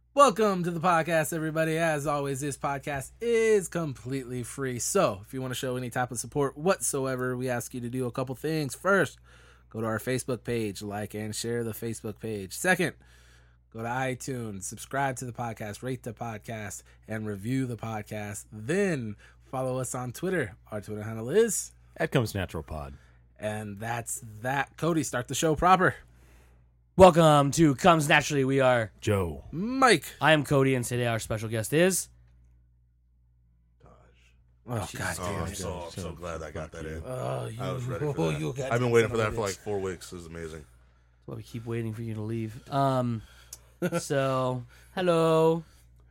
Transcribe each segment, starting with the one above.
Welcome to the podcast, everybody. As always, this podcast is completely free. So if you want to show any type of support whatsoever, we ask you to do a couple things. First, go to our Facebook page, like and share the Facebook page. Second, go to iTunes, subscribe to the podcast, rate the podcast, and review the podcast. Then follow us on Twitter. Our Twitter handle is @ComesNaturalPod. And that's that. Cody, start the show proper. Welcome to Comes Naturally. We are Joe. Mike. I am Cody, and today our special guest is Oh, God Oh, damn I'm it. so glad I got that in. Oh, you, I was ready for you that. got I've been that waiting son for of that a for like bitch. 4 weeks. This is amazing. That's why we keep waiting for you to leave. So hello.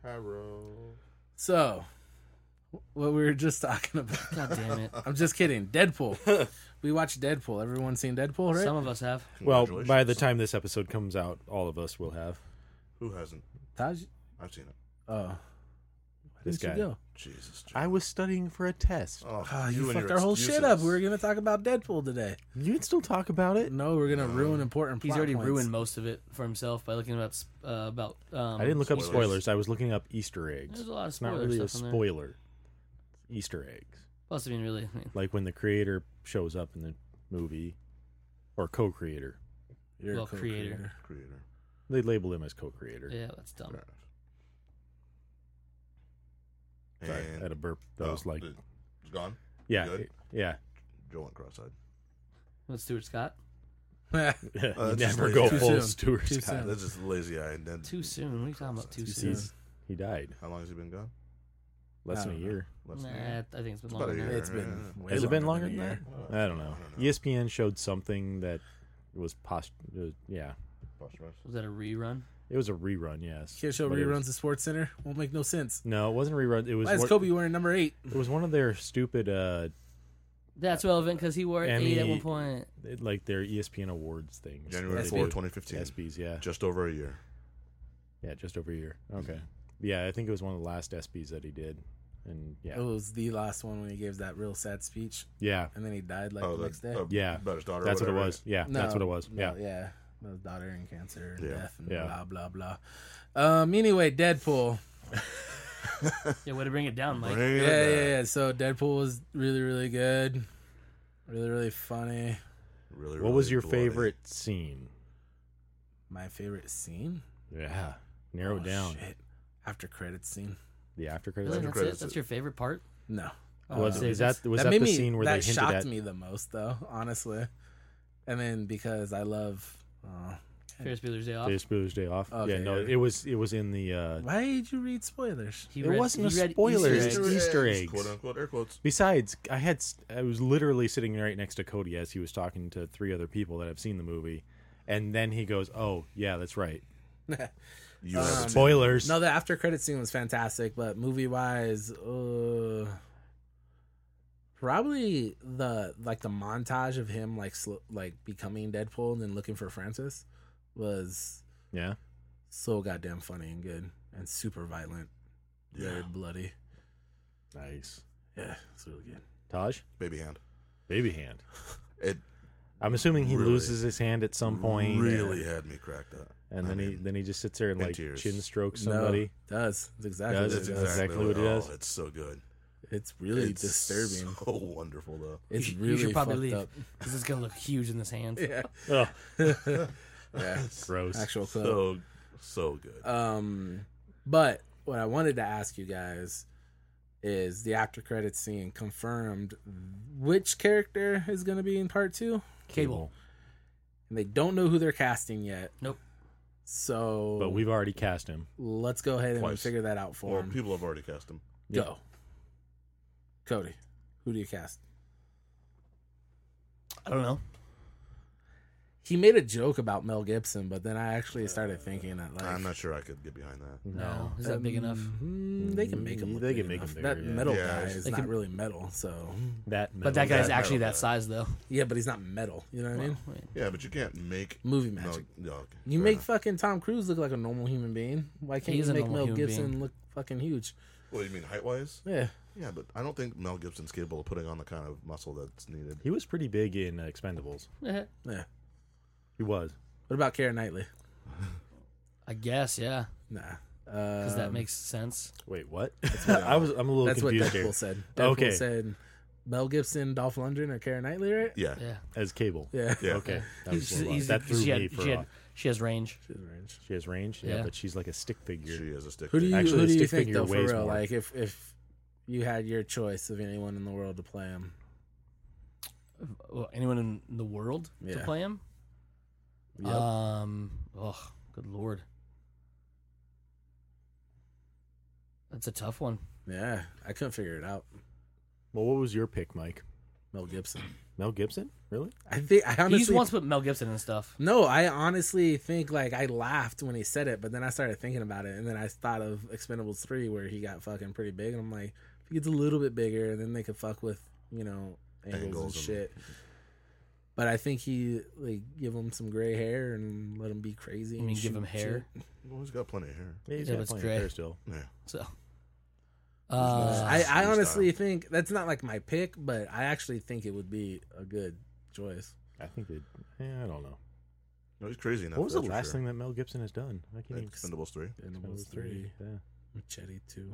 So, what we were just talking about. God damn it. I'm just kidding. Deadpool. We watched Deadpool. Everyone's seen Deadpool, right? Some of us have. Well, Congratulations. by the time this episode comes out, all of us will have. Who hasn't? Taj? I've seen it. Oh. This Where'd guy. you go? Jesus. I was studying for a test. Oh, Ah, you and fucked your our whole shit up. excuses. We were going to talk about Deadpool today. You can still talk about it. No, we're going to ruin important He's plot already points. ruined most of it for himself by looking about. I didn't look up Spoilers. spoilers. I was looking up Easter eggs. There's a lot of It's not spoiler really a stuff in there. spoiler. It's Easter eggs. Plus, I mean, really, Like when the creator shows up in the movie, or co-creator. You're a Well, co-creator. Creator. They label him as co-creator. yeah, that's dumb. Fair enough. Sorry, I had a burp. That was like, It's gone. yeah, good? yeah. Joe went cross-eyed. What's Stuart Scott? You that's just never lazy. go Too full soon. Stuart Too Scott. soon. That's just lazy eye. And then Too soon. What are you talking about? Too Too soon. soon. He died How long has he been gone? less than a I don't know. year. Less Nah, than a year. I think it's been About longer a than year. that. It's been way Has it been longer a than year. that? I don't know. ESPN showed something that was yeah. Posthumous. Was that a rerun? It was a rerun, yes. Can't show But it reruns was- of Sports Center. Won't make no sense. No, it wasn't a rerun. It was Why is one- Kobe wearing number 8? It was one of their stupid That's relevant because he wore 8 at Emmy- one point. like their ESPN awards things. January SB. 4, 2015. ESPYs, yeah. Just over a year. Yeah, just over a year. Okay. Yeah, I think it was one of the last ESPYs that he did. And It yeah. was the last one when he gave that real sad speech, Yeah. and then he died like the next day. Yeah. About his daughter. That's or what it whatever. was. Yeah, No, that's what it was. no, Yeah. yeah. His daughter and cancer and Yeah. death and Yeah. blah, blah, blah. Anyway, Deadpool. Yeah, way to bring it down, Mike. Bring it Yeah. back. So Deadpool was really, really good. Really, really funny. Really, What was really your bloody. favorite scene? My favorite scene? Yeah. Narrow it down. Shit. After credits scene. The after credits. Really? scene? That's it? credits. That's your favorite part? No. Was Uh, that that the made me, scene where that they hinted shocked at me the most, though, honestly. And then because I love... Ferris Bueller's Day Off. Ferris Bueller's Day Off? Okay, yeah, no, yeah. it was in the why did you read spoilers? He it read- wasn't he a read spoiler, Easter it's eggs. Easter eggs. Quote unquote air quotes. Besides, I was literally sitting right next to Cody as he was talking to 3 other people that have seen the movie, and then he goes, "Oh, yeah, that's right. You haven't seen it. Spoilers." No, the after credit scene was fantastic, but movie wise, probably the montage of him like becoming Deadpool and then looking for Francis was Yeah. so goddamn funny and good and super violent, very Yeah. bloody. Nice. Yeah, it's really good. Taj, Baby hand. baby hand. It I'm assuming he Really? loses his hand at some point, really had me cracked up. and I then mean, he just sits there and in like tears. chin strokes No, somebody. it does. It's exactly Does? what That's it does. exactly what it is. Oh, it's so good. It's really It's disturbing. So wonderful though. It's You really should probably fucked leave because it's gonna look huge in this hand. up. Oh, Yeah, yeah. gross. Actual quote. So good. But what I wanted to ask you guys is the after credits scene confirmed which character is going to be in part 2, Cable. and they don't know who they're casting yet. Nope. So, But we've already cast him. let's go ahead and Twice. figure that out for Well, them. people have already cast him. Go, Cody. Who do you cast? I don't know. He made a joke about Mel Gibson, but then I actually started thinking that like I'm not sure I could get behind that. No. Is that big enough? They can make him. They can make him bigger, That yeah. metal Yeah, guy it's- is they not can- really metal, so That, But that guy's that actually metal that guy. size, though. yeah. But he's not metal. You know what I mean? Well, Yeah, but you can't make Movie magic. No, okay, You fair make enough. fucking Tom Cruise look like a normal human being. Why can't He is you a make normal Mel human Gibson being. look fucking huge? What do you mean height wise? Yeah. Yeah, but I don't think Mel Gibson's capable of putting on the kind of muscle that's needed. he was pretty big in Expendables. yeah. Yeah. He was. What about Keira Knightley? I guess, yeah. Nah. because that makes sense. Wait, what? I'm a little That's what confused Deadpool here. said. Deadpool Okay. said Mel Gibson, Dolph Lundgren, or Keira Knightley, right? Yeah. Yeah, As Cable. Yeah. Yeah. Okay. That, was He's- a little he's- odd. That threw she me had- for she had- off. she has range. She's arranged. She has range? Yeah, Yeah. but she's like a stick figure. She is a stick. Who do you Actually, who do you stick think figure though for weighs real? more. Like if you had your choice of anyone in the world to play him, Well, anyone in the world to Yeah. play him? Yep. Oh, good lord, that's a tough one. Yeah, I couldn't figure it out. Well, what was your pick, Mike? Mel Gibson. Mel Gibson? Really? I honestly He's once put Mel Gibson and stuff. No, I honestly think like I laughed when he said it, but then I started thinking about it, and then I thought of Expendables 3 where he got fucking pretty big, and I'm like, if he gets a little bit bigger, then they could fuck with angles and Angles and- shit. But I think he like give him some gray hair and let him be crazy. You mean and give shoot him hair? shit. Well, he's got plenty of hair. Yeah, he's Yeah, got but it's plenty of gray. hair still. Yeah. So, I Street honestly style. think that's not like my pick, but I actually think it would be a good choice. I think they. I don't know. No, he's crazy enough. What was the that's for last sure. thing that Mel Gibson has done? I can't even. Expendables 3. Expendables 3, Yeah. Machete 2,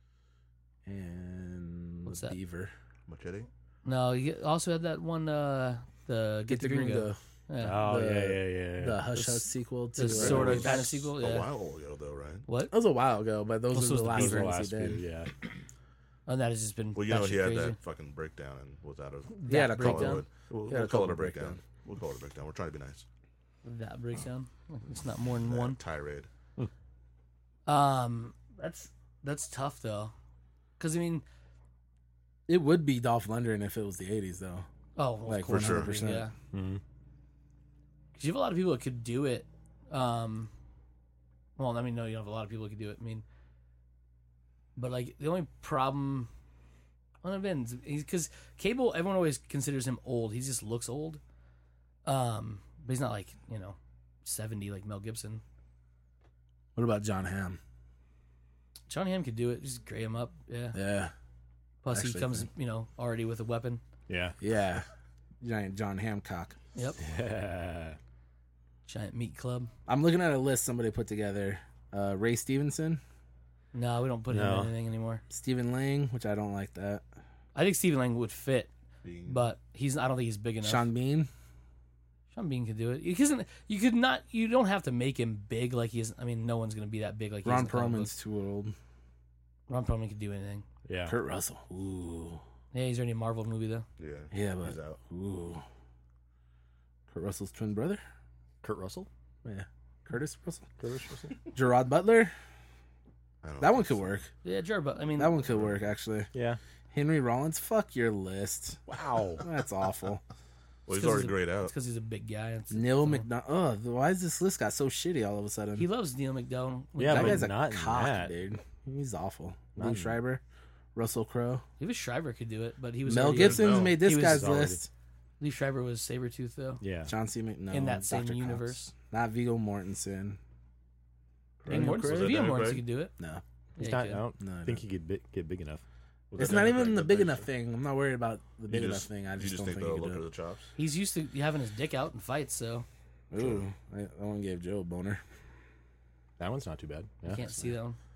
and What's that? Beaver. Machete. no, you also had that one. The Get the Gringo. Yeah. Oh The- yeah. The Hush Hush sequel to the sort of was kind of sequel. A Yeah. while ago, though, right? What? That was a while ago, but those Also were was the the last Those were the things last he did. few, yeah. And that has just been. Well, you know, he batshit had crazy. that fucking breakdown and was out of He had a breakdown. couple. Hollywood. We'll, Yeah, we'll a call it couple a breakdown. breakdown. We'll call it a breakdown. We're trying to be nice. That breakdown. It's not more than That one. tirade. That's tough though, because I mean, It would be Dolph Lundgren if it was the 80s, though. oh, Like, of course, 100%. yeah. Mhm. Because you have a lot of people that could do it. Well, I mean, no, you have a lot of people that could do it. I mean, but like the only problem, well, because Cable, everyone always considers him old. He just looks old. But he's not like 70 like Mel Gibson. What about John Hamm? John Hamm could do it. Just gray him up. Yeah. Yeah. Plus he Actually comes, think- already with a weapon. Yeah. Yeah. Giant John Hancock. Yep. Yeah. Giant meat club. I'm looking at a list somebody put together. Ray Stevenson, No, we don't put him No. in anything anymore. Stephen Lang, which I don't like that. I think Stephen Lang would fit, Being, but I don't think he's big enough. Sean Bean. Sean Bean could do it. You don't have to make him big like he is. I mean, no one's going to be that big like he is Ron in the comic Perlman's too old. books. Ron Perlman could do anything. Yeah. Kurt Russell. Ooh. Yeah, he's already in a Marvel movie though. yeah, Yeah, he's but out. ooh. Kurt Russell's twin brother? Kurt Russell. Yeah. Curtis Russell? Curtis Russell. Gerard Butler? I don't That know. one could work. Yeah, Jared, but I mean, That one could work, actually. Yeah. Henry Rollins? Fuck your list. Wow. That's awful. Well, he's 'cause already he's a- grayed it's out. because he's a big guy. Neil McDonald. Oh, why is this list got so shitty all of a sudden? He loves Neil McDowell. Yeah, that but guy's a not in cock, that. dude. He's awful. Not Lee in- Schreiber, Russell Crowe. Even Shriver could do it, but he was Mel already- Gibson's No. made this He was guy's already- list. Lee Schreiber was Sabretooth though. Yeah. John C. McNo. In that same Dr. Cox. universe. Not Viggo Mortensen. Viggo Was it Mortensen Daniel Mortensen Craig? could do it. No. He's Yeah, not, he I could. don't No, think he could get big enough. Was It's that not Daniel even Craig the that big big? enough thing. I'm not worried about the big You enough just- thing. I you just don't think think the he look could of do the it. chops? He's used to having his dick out in fights, so Ooh, that one gave Joe a boner. That one's not too bad. you Yeah. can't see that one.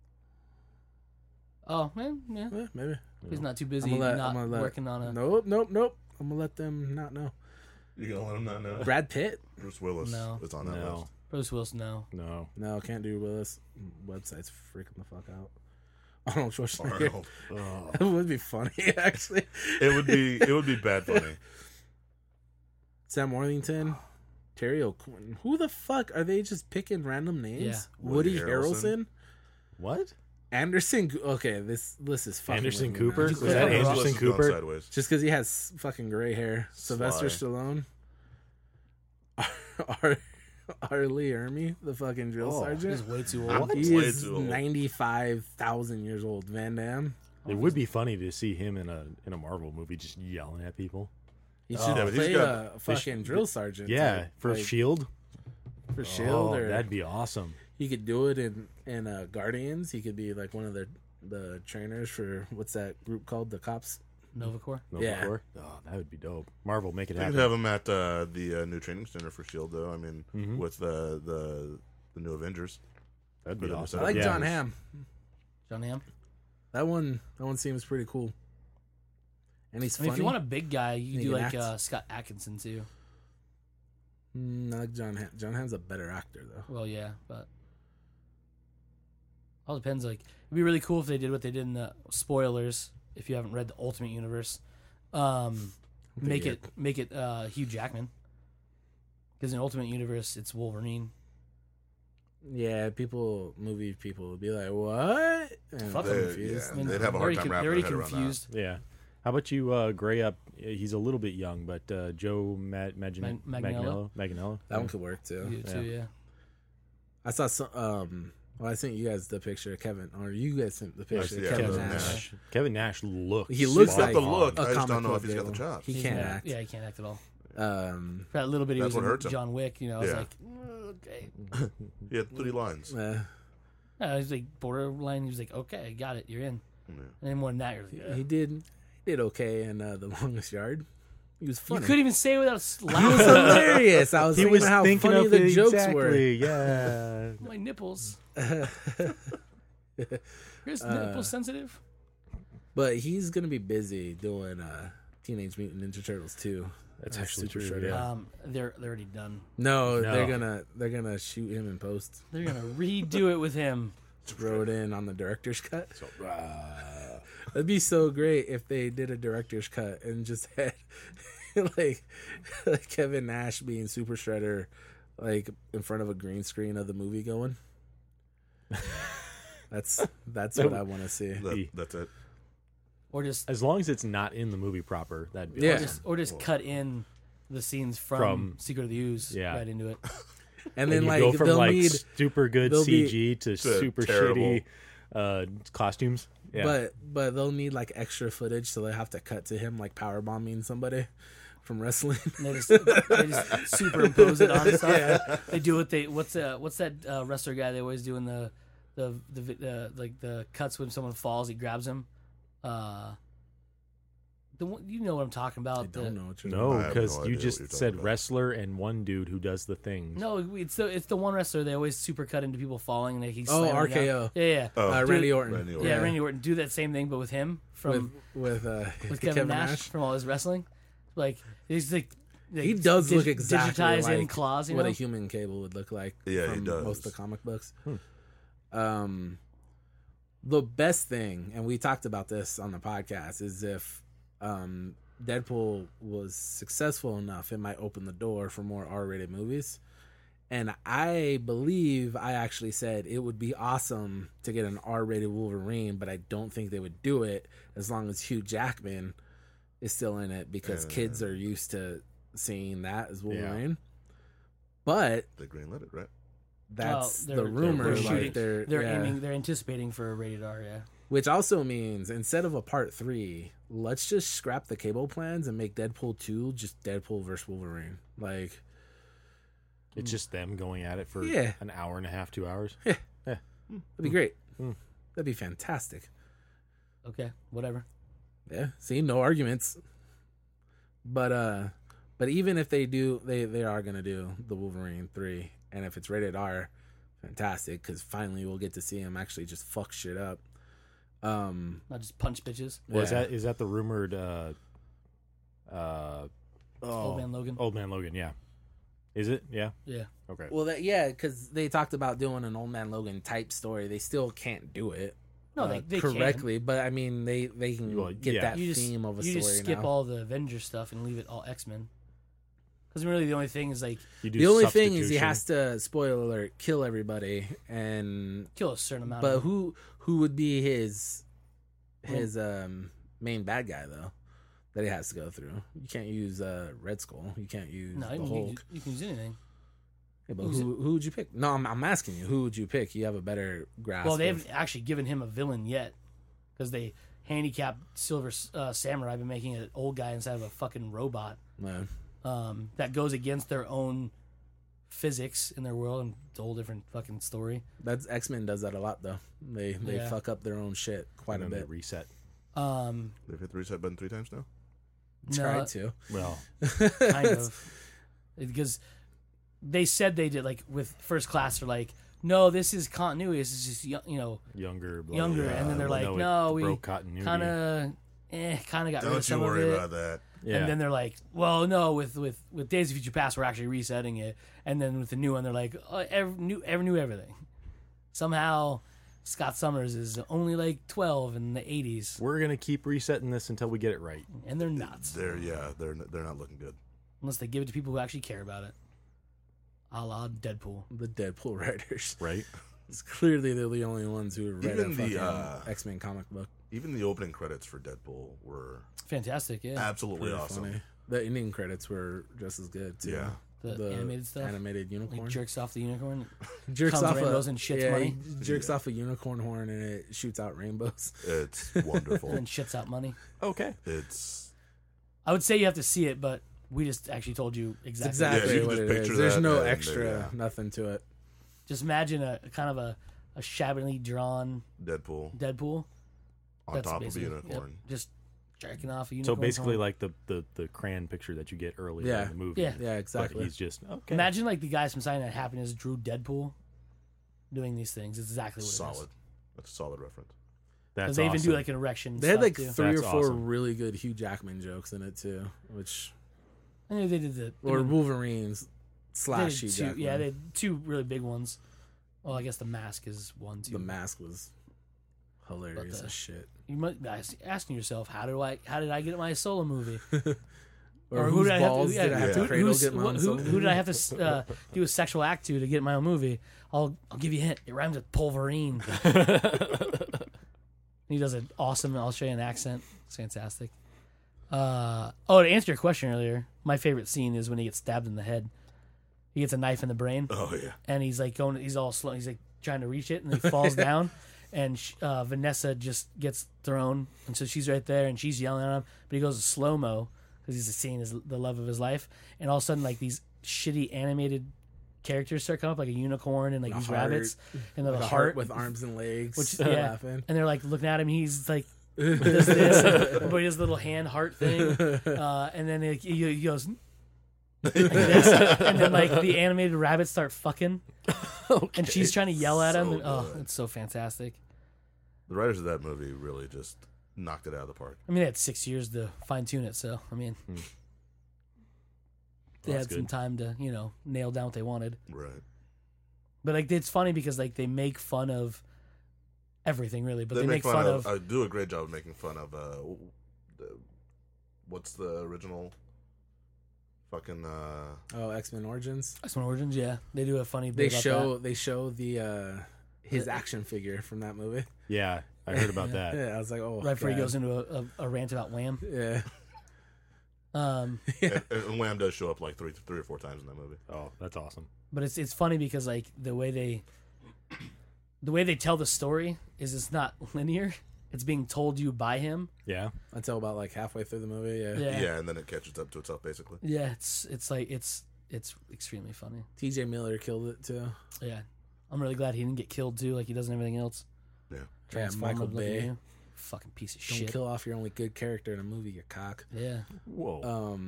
Oh man, yeah. Yeah, maybe. He's not too busy I'm not gonna let- working on a. Nope. I'm gonna let them not know. You gonna let him not know? Brad Pitt? Bruce Willis. No. It's on that No. list. Bruce Willis, no. No. No, can't do Willis. Website's freaking the fuck out. Arnold Schwarzenegger. Arnold. Oh. It would be funny, actually. It would be bad funny. Sam Worthington, Terry O'Quinn. Who the fuck are they just picking random names? Yeah. Woody Woody Harrelson, What? Anderson. Okay, this list is fucking. Anderson with me now. Cooper? Was Was that that Anderson Anderson This has gone Cooper? Sideways. Just because he has fucking gray hair. Sylvester Stallone. R. Lee Ermey, the fucking drill Oh, He's sergeant. way too What? old. He Way is too old. 95,000 years old. Van Damme. It would be funny to see him in a Marvel movie just yelling at people. He Oh. should Yeah, but he's play got- a fucking drill sergeant. Yeah, type, for like, Shield. for Shield, Oh, or that'd be awesome. he could do it in Guardians. He could be like one of the trainers for what's that group called? The cops. Novacore. No Yeah. before? Oh, that would be dope. Marvel, make it They could happen. have him at the new training center for Shield, though. I mean, Mhm. with the new Avengers. That'd be But awesome. I like Yeah. John Hamm. John Hamm. That one seems pretty cool. And he's I mean, funny. if you want a big guy, you He do can like act. Scott Adkison too. I like John Hamm. John Hamm's a better actor though. Well, yeah, but all depends. Like, it'd be really cool if they did what they did in the spoilers. If you haven't read the Ultimate Universe, make yet. it Hugh Jackman. Because in Ultimate Universe, it's Wolverine. Yeah, movie people would be like, "What?" And Fuck I'm them. confused. I mean, They'd have a hard time they're wrapping already their head around that. confused. Yeah. How about you gray up? He's a little bit young, but Joe Manganiello? Manganiello. That one could work too. You do too, yeah. I saw some. Well, I sent you guys the picture of Kevin, or you guys sent the picture of yeah, Kevin Kevin Nash. Nash. Kevin Nash looks. He looks He's got like the look. a I just comic don't know book if he's got the villain. chops. He He's can't not- act. Yeah, he can't act at all. Um, For that little bit he That's was what hurts in him. John Wick, I was Yeah. like, okay. He had 3 lines. uh, Yeah, he was like borderline. He was like, okay, got it, you're in. Yeah. And then more than that, you're like, he did okay in The Longest Yard. He was you funny. couldn't even say it without He was laughing. hilarious. I was He thinking was how thinking funny of the it jokes exactly. Yeah. My nipples. were. Here's nipple sensitive. But he's gonna be busy doing Teenage Mutant Ninja Turtles 2. That's as actually Super true, Shredder. yeah. They're already done. No, No. they're gonna shoot him in post. They're gonna redo it with him. Throw it in on the director's cut. That'd be so great if they did a director's cut and just had like Kevin Nash being Super Shredder, like in front of a green screen of the movie going. That's what I want to see. That's it. Or just As long as it's not in the movie proper, that'd be Yeah. awesome. or just cut in the scenes from Secret of the Ooze Yeah. right into it. And then And you like go from they'll like need, super good they'll be- CG to super terrible. shitty costumes. Yeah. but they'll need like extra footage, so they have to cut to him like power bombing somebody from wrestling. And they just superimpose it on stuff. They do what's that wrestler guy they always do in the like the cuts when someone falls, he grabs him. The one, you know what I'm talking about. I don't know what you're no, I have because no you idea what just you're talking said about. wrestler and one dude who does the things. No, it's the one wrestler they always super cut into people falling and they keep Oh, slamming down. RKO. Yeah. Oh. Randy Orton. Randy Orton. Yeah, Randy Orton do that same thing, but with him from with Kevin Nash, from all his wrestling. Like he's like He does look exactly digitized like in claws. You what know? a human Cable would look like. Yeah, he from does. most of the comic books. The best thing, and we talked about this on the podcast, is if Deadpool was successful enough, it might open the door for more R-rated movies. And I believe I actually said it would be awesome to get an R-rated Wolverine, but I don't think they would do it as long as Hugh Jackman is still in it, because kids are used to seeing that as Wolverine. But They greenlit it, right? that's Well, the rumor. They're Like they're yeah. aiming. They're anticipating for a rated R. Yeah. Which also means instead of a part 3, let's just scrap the Cable plans and make Deadpool 2 just Deadpool versus Wolverine. Like, It's just them going at it for Yeah. an hour and a half, 2 hours. that'd be great. That'd be fantastic. Okay. Whatever. Yeah. See, no arguments. But even if they do, they are gonna do the Wolverine 3, and if it's rated R, fantastic, because finally we'll get to see him actually just fuck shit up. Not just punch bitches. Well, Yeah. is that the rumored Old Man Logan. Old Man Logan, yeah. Is it? Yeah. Yeah. Okay. Well, because they talked about doing an Old Man Logan type story. They still can't do it. No, they correctly, but I mean they can Well, get yeah. that You just, theme of a you story just skip now. all the Avengers stuff and leave it all X-Men. Because really, the only thing is like You do The only thing is he substitution. has to, spoiler alert, kill everybody, and kill a certain amount. but of them. who would be his main bad guy though that he has to go through? You can't use Red Skull. You can't use No, the Hulk. you can use anything. Yeah, but who's who would you pick? No, I'm asking you. Who would you pick? You have a better grasp. Well, they of- haven't actually given him a villain yet because they handicapped Silver Samurai by making an old guy instead of a fucking robot. That goes against their own physics in their world, and it's a whole different fucking story. That's X-Men does that a lot though. They Yeah. fuck up their own shit quite And a then they bit. reset. They've hit the reset button 3 times now. Tried to. Well, kind of, because they said they did, like with First Class, they're like, no, this is continuity. This is just Younger, blah, younger, blah, and then they're blah. like, it no, we broke continuity. kind of got rid of Don't you some of worry it. about that. Yeah. And then they're like, well, no, with Days of Future Past, we're actually resetting it. And then with the new one, they're like, new everything. Somehow, Scott Summers is only like 12 in the 80s, We're gonna keep resetting this until we get it right. and they're nuts They're not looking good. unless they give it to people who actually care about it. A la Deadpool. The Deadpool writers. Right? It's clearly they're the only ones who read Even a the, fucking X-Men comic book. Even the opening credits for Deadpool were Fantastic, yeah. absolutely Pretty awesome. funny. The ending credits were just as good too. Yeah. The animated stuff. Animated He unicorn. jerks off the unicorn. jerks comes off rainbows and shits money. he jerks off a unicorn horn and it shoots out rainbows. It's And wonderful. shits out money. Okay. It's I would say you have to see it, but we just actually told you It's exactly. exactly Yeah, you can what just it is. picture There's that no and, extra, yeah. nothing to it. Just imagine a kind of a shabbily drawn Deadpool Deadpool. on That's top of a basically- unicorn. Yep, just jerking off a So unicorn. basically, horn. like the crayon picture that you get earlier Yeah. in the movie. Yeah. Yeah, But exactly. he's just okay. Imagine like the guys from Saturday Night Happiness drew Deadpool doing these things. It's exactly what it is. Solid. That's a solid reference. That's They even awesome. do like an erection. They had stuff, like too. 3 or That's 4 awesome. really good Hugh Jackman jokes in it too, which I knew they did the or I mean, Wolverines they slash did Hugh two, Jackman. yeah, they had 2 really big ones. Well, I guess the mask is one too. The Mask was hilarious But as shit. You might be asking yourself, how did I get my solo movie? Or who whose did I have balls to, did I have to Yeah. cradle get my own who solo? did I have to do a sexual act to get my own movie? I'll give you a hint. It rhymes with Pulverine. He does an awesome Australian accent. It's fantastic. To answer your question earlier, my favorite scene is when he gets stabbed in the head. He gets a knife in the brain, Oh yeah. and he's like going. He's all slow. He's like trying to reach it, and he falls down. And Vanessa just gets thrown, and so she's right there, and she's yelling at him. But he goes slow mo because he's seeing the love of his life. And all of a sudden, like these shitty animated characters start coming up, like a unicorn and like A these heart. rabbits, and then Like a a heart with arms and legs. which laughing. and they're like looking at him. He's like does this, but he does the little hand heart thing, and then he goes. Like this, and then like the animated rabbits start fucking, and she's trying to yell at him. So And, oh, good. it's so fantastic. The writers of that movie really just knocked it out of the park. I mean, they had 6 years to fine tune it, so I mean, they That's had some good. time to nail down what they wanted. Right. But like, it's funny because like they make fun of everything really, but They they make make fun of do a great job of making fun of what's the original fucking Oh, X-Men Origins. X-Men Origins. Yeah, they do a funny. They bit about show the his action figure from that movie. Yeah, I heard about that. Yeah, I was like, oh, that. Right before he God. goes into a rant about Wham. Yeah. Um, and Wham does show up like three or four times in that movie. Oh, that's awesome. but it's funny because like the way they tell the story is it's not linear. It's being told you by him. Yeah. Until about like halfway through the movie. Yeah. Yeah. And then it catches up to itself basically. Yeah, it's like it's extremely funny. T.J. Miller killed it too. Yeah, I'm really glad he didn't get killed too, like he does in everything else. Yeah. Transformer Michael looking Bay. at you. Fucking piece of Don't shit. kill off your only good character in a movie, you cock. Yeah, Whoa.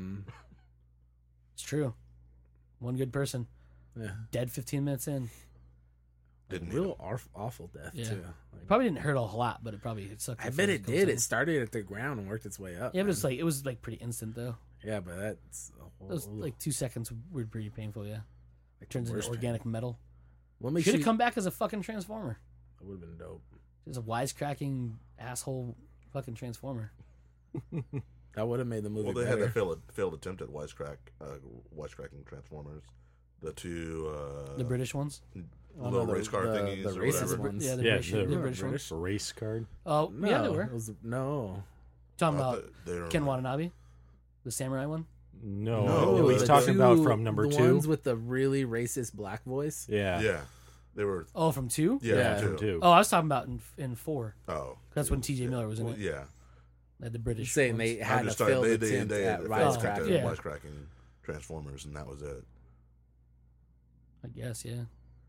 it's true. One good person Yeah. dead 15 minutes in. Didn't Real awful death Yeah. too. Like, Probably didn't hurt a whole lot, but it probably sucked. I for bet the it whole did. time. It started at the ground and worked its way up. Yeah, but man. it's like it was like pretty instant though. Yeah, but that's a whole, Those like 2 seconds were pretty painful. Yeah, like turns into worst organic metal. What makes Should you have come back as a fucking transformer. That would have been dope. Just a wisecracking asshole fucking transformer. That would have made the movie Well, they better. had that failed attempt at wisecracking Transformers. The two The British ones. Oh, little no, race car thingies the or racist whatever. ones. Yeah, the Yeah, British, the the British ones. Race card. Oh, No, yeah, they were. It was, no. Talking I about thought they were- Ken Watanabe, the samurai one. No, No, he's the talking about two- from number the 2. ones with the really racist black voice. Yeah. Yeah, they were. Oh, from 2? Yeah, Yeah, From 2. Oh, I was talking about in 4. Oh, That's when T.J. Miller was in well, it. yeah. Like the British. Saying ones. they had I'm a just talking. failed They attempt at failed attempt wisecracking. at Yeah. wisecracking Transformers, and that was it. I guess, yeah.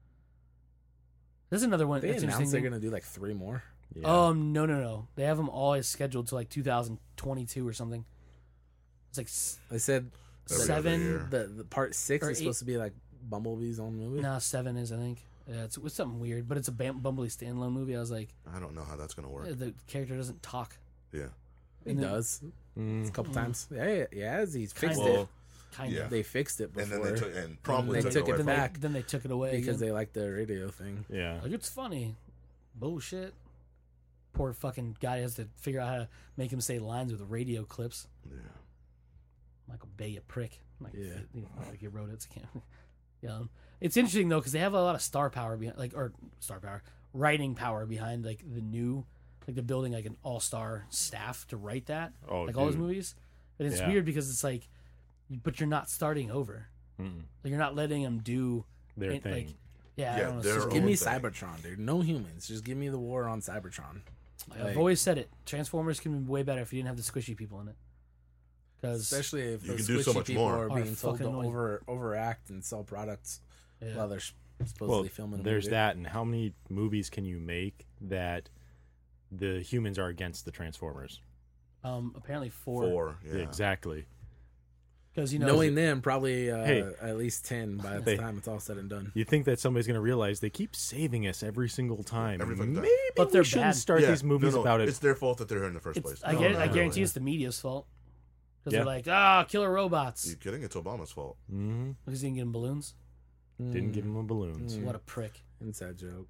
There's another one. They that's announced they're interesting. going to do like 3 more. Yeah. No. They have them always scheduled to like 2022 or something. It's like They said Every other 7. year. the part 6 Or is supposed to be like Bumblebee's own movie. No, 7 is I think. Yeah, it's something weird, but it's a Bumblebee standalone movie. I was like, I don't know how that's gonna work. the character doesn't talk. Yeah. He And then- does. It's a couple times. Yeah, he's fixed Kinda. it. Kind Yeah. of. They fixed it And before then they took and promptly they took, took it it away from back. him. Then they took it away because again. they like the radio thing. Yeah. Like, it's funny. Bullshit. Poor fucking guy has to figure out how to make him say lines with radio clips. Yeah. Michael Bay, you prick. Like, Yeah. Like you wrote it. So can't. Yeah. It's interesting though because they have a lot of star power behind, writing power behind like the new, like they're building like an all-star staff to write that, Oh, like all those dude. movies. And it's Yeah. weird because it's like, but you're not starting over. Mm-mm. Like you're not letting them do Their it, thing. Like, yeah, I Yeah, don't know. It's their just own Give me thing. Cybertron, dude. No humans. Just give me the war on Cybertron. I've Like- always said it. Transformers can be way better if you didn't have the squishy people in it. Because Especially if You the can do so squishy much people more. are Are being told to fucking annoying. overact and sell products while they're supposedly Well, filming. a there's movie. that, and how many movies can you make that the humans are against the Transformers? apparently 4. 4. Yeah. Exactly. Because you know, Knowing them, probably Hey. at least 10 by the Hey. time it's all said and done. You think that somebody's going to realize they keep saving us every single time. Every fucking time. Maybe But they're we shouldn't bad. start Yeah, these movies no, about it. It's their fault that they're here in the first it's, place. I No, get it. no, I no, guarantee no. it's the media's fault. Because Yeah. they're like, killer Are robots. you kidding? It's Obama's fault. Mhm. Because he didn't get him balloons. Didn't give them balloons. Mm. What a prick. Inside joke.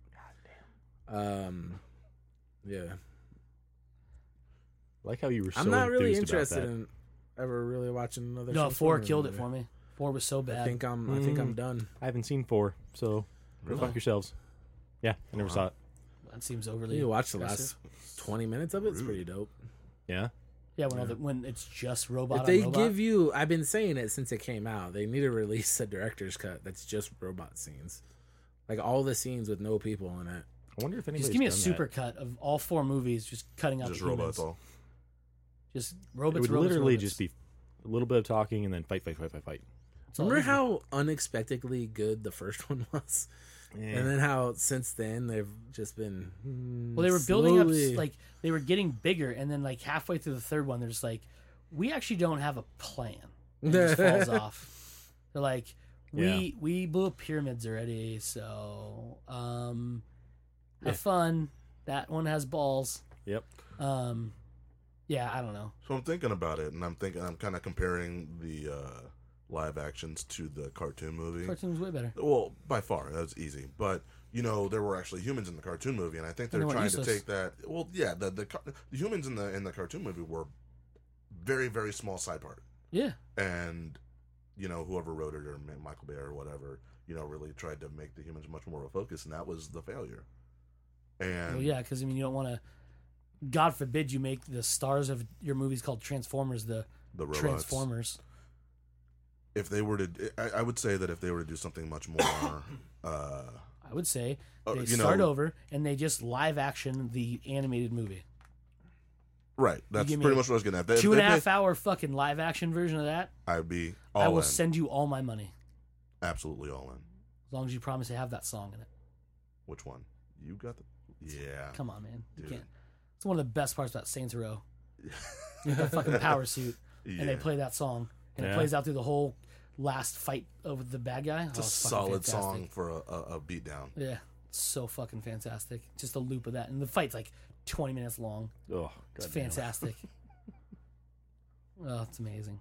Yeah. Like how you were so I'm not really enthused about interested that. in ever really watching another. No, 4 Transformers killed it movie. for me. 4 was so I bad. think I'm done. I haven't seen 4, so go Really? fuck yourselves. Yeah, I never Wow. saw it. That seems overly. You watch the aggressive. last 20 minutes of it. It's Rude. pretty dope. Yeah. Yeah, when it's just robot If on they robot. give you, I've been saying it since it came out. They need to release a director's cut that's just robot scenes, like all the scenes with no people in it. I wonder if anybody's just give me a done super that. cut of all 4 movies, just cutting out Just the robots humans. all. Just It robots. would robots, literally robots. just be a little bit of talking and then fight. That's all Remember it is. how unexpectedly good the first one was, and then how since then they've just been. Well, they were building slowly- up, like they were getting bigger, and then like halfway through the third one, they're just like, we actually don't have a plan. And it just falls off. They're like, we blew up pyramids already, so have Yeah. fun. That one has balls. Yep. Yeah, I don't know. So I'm thinking about it, and I'm kind of comparing the live actions to the cartoon movie. Cartoon's way better. Well, by far, that's easy. But there were actually humans in the cartoon movie, and I think they're And they weren't trying to useless. take that. Well, yeah, the humans in the cartoon movie were very, very small side part, Yeah, and whoever wrote it or Michael Bay or whatever, really tried to make the humans much more of a focus, and that was the failure. And well, yeah, because I mean, you don't want to. God forbid you make the stars of your movies called Transformers the the robots. Transformers. If they were to, I would say that if they were to do something much more, I would say they you start know- over and they just live action the animated movie. right, that's give me pretty a much what I was getting at. If 2.5 they- hour fucking live action version of that. I'd be I all will in, send you all my money absolutely all in. as long as you promise to have that song in it. Which one? You got the? Yeah. Come on, man. You Dude. can't. It's one of the best parts about Saints Row. You have the fucking power suit, and they Yeah. play that song, and it Yeah. plays out through the whole last fight of the bad guy. It's a solid song for a beatdown. Yeah, it's so fucking fantastic. Just a loop of that, and the fight's like 20 minutes long. Oh, It's goddamn. fantastic. Oh, it's amazing.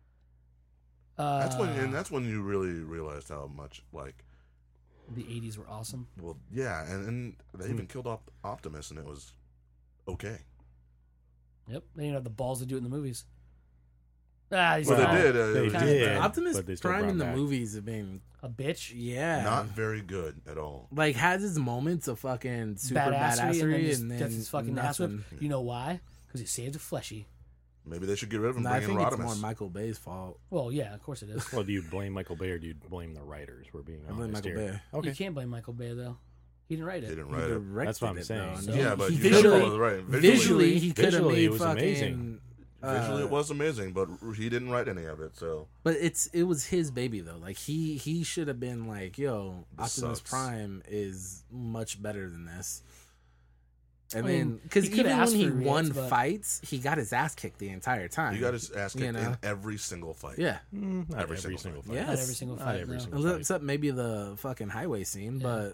That's when you really realized how much The 80s were awesome. well, yeah, and they even killed Optimus, and it was okay. Yep, they didn't have the balls to do it in the movies. He's Well, not they did. They It was did. Optimus but they still Prime brought in the back. movies have been a bitch. yeah, not very good at all. like has his moments of fucking super Badassery, badassery, and then gets his fucking ass whipped. nothing. You know why? Because he saved a fleshy. Maybe they should get rid of him. No, I Bring in think it's more Rodimus. Michael Bay's fault. Well, yeah, of course it is. Well, do you blame Michael Bay or do you blame the writers? We're being I blame honest Michael here. Bay. Okay. You can't blame Michael Bay though. He didn't write They it. didn't He write it. directed That's what I'm it, saying. though. So- Yeah, but He you visually- visually, right. Visually, he could have Visually, made it was fucking. amazing. Visually, it was amazing, but he didn't write any of it. So But it was his baby though. Like he should have been like, yo, This Optimus sucks. Prime is much better than this. And I mean, then because he coulda even when asked he for won reits, but- fights, he got his ass kicked the entire time. you got his ass You kicked know? in every single fight. Yeah, Not Every every single single fight. fight. Yeah. Not every single Not fight. every no. single fight. except maybe the fucking highway scene. Yeah. But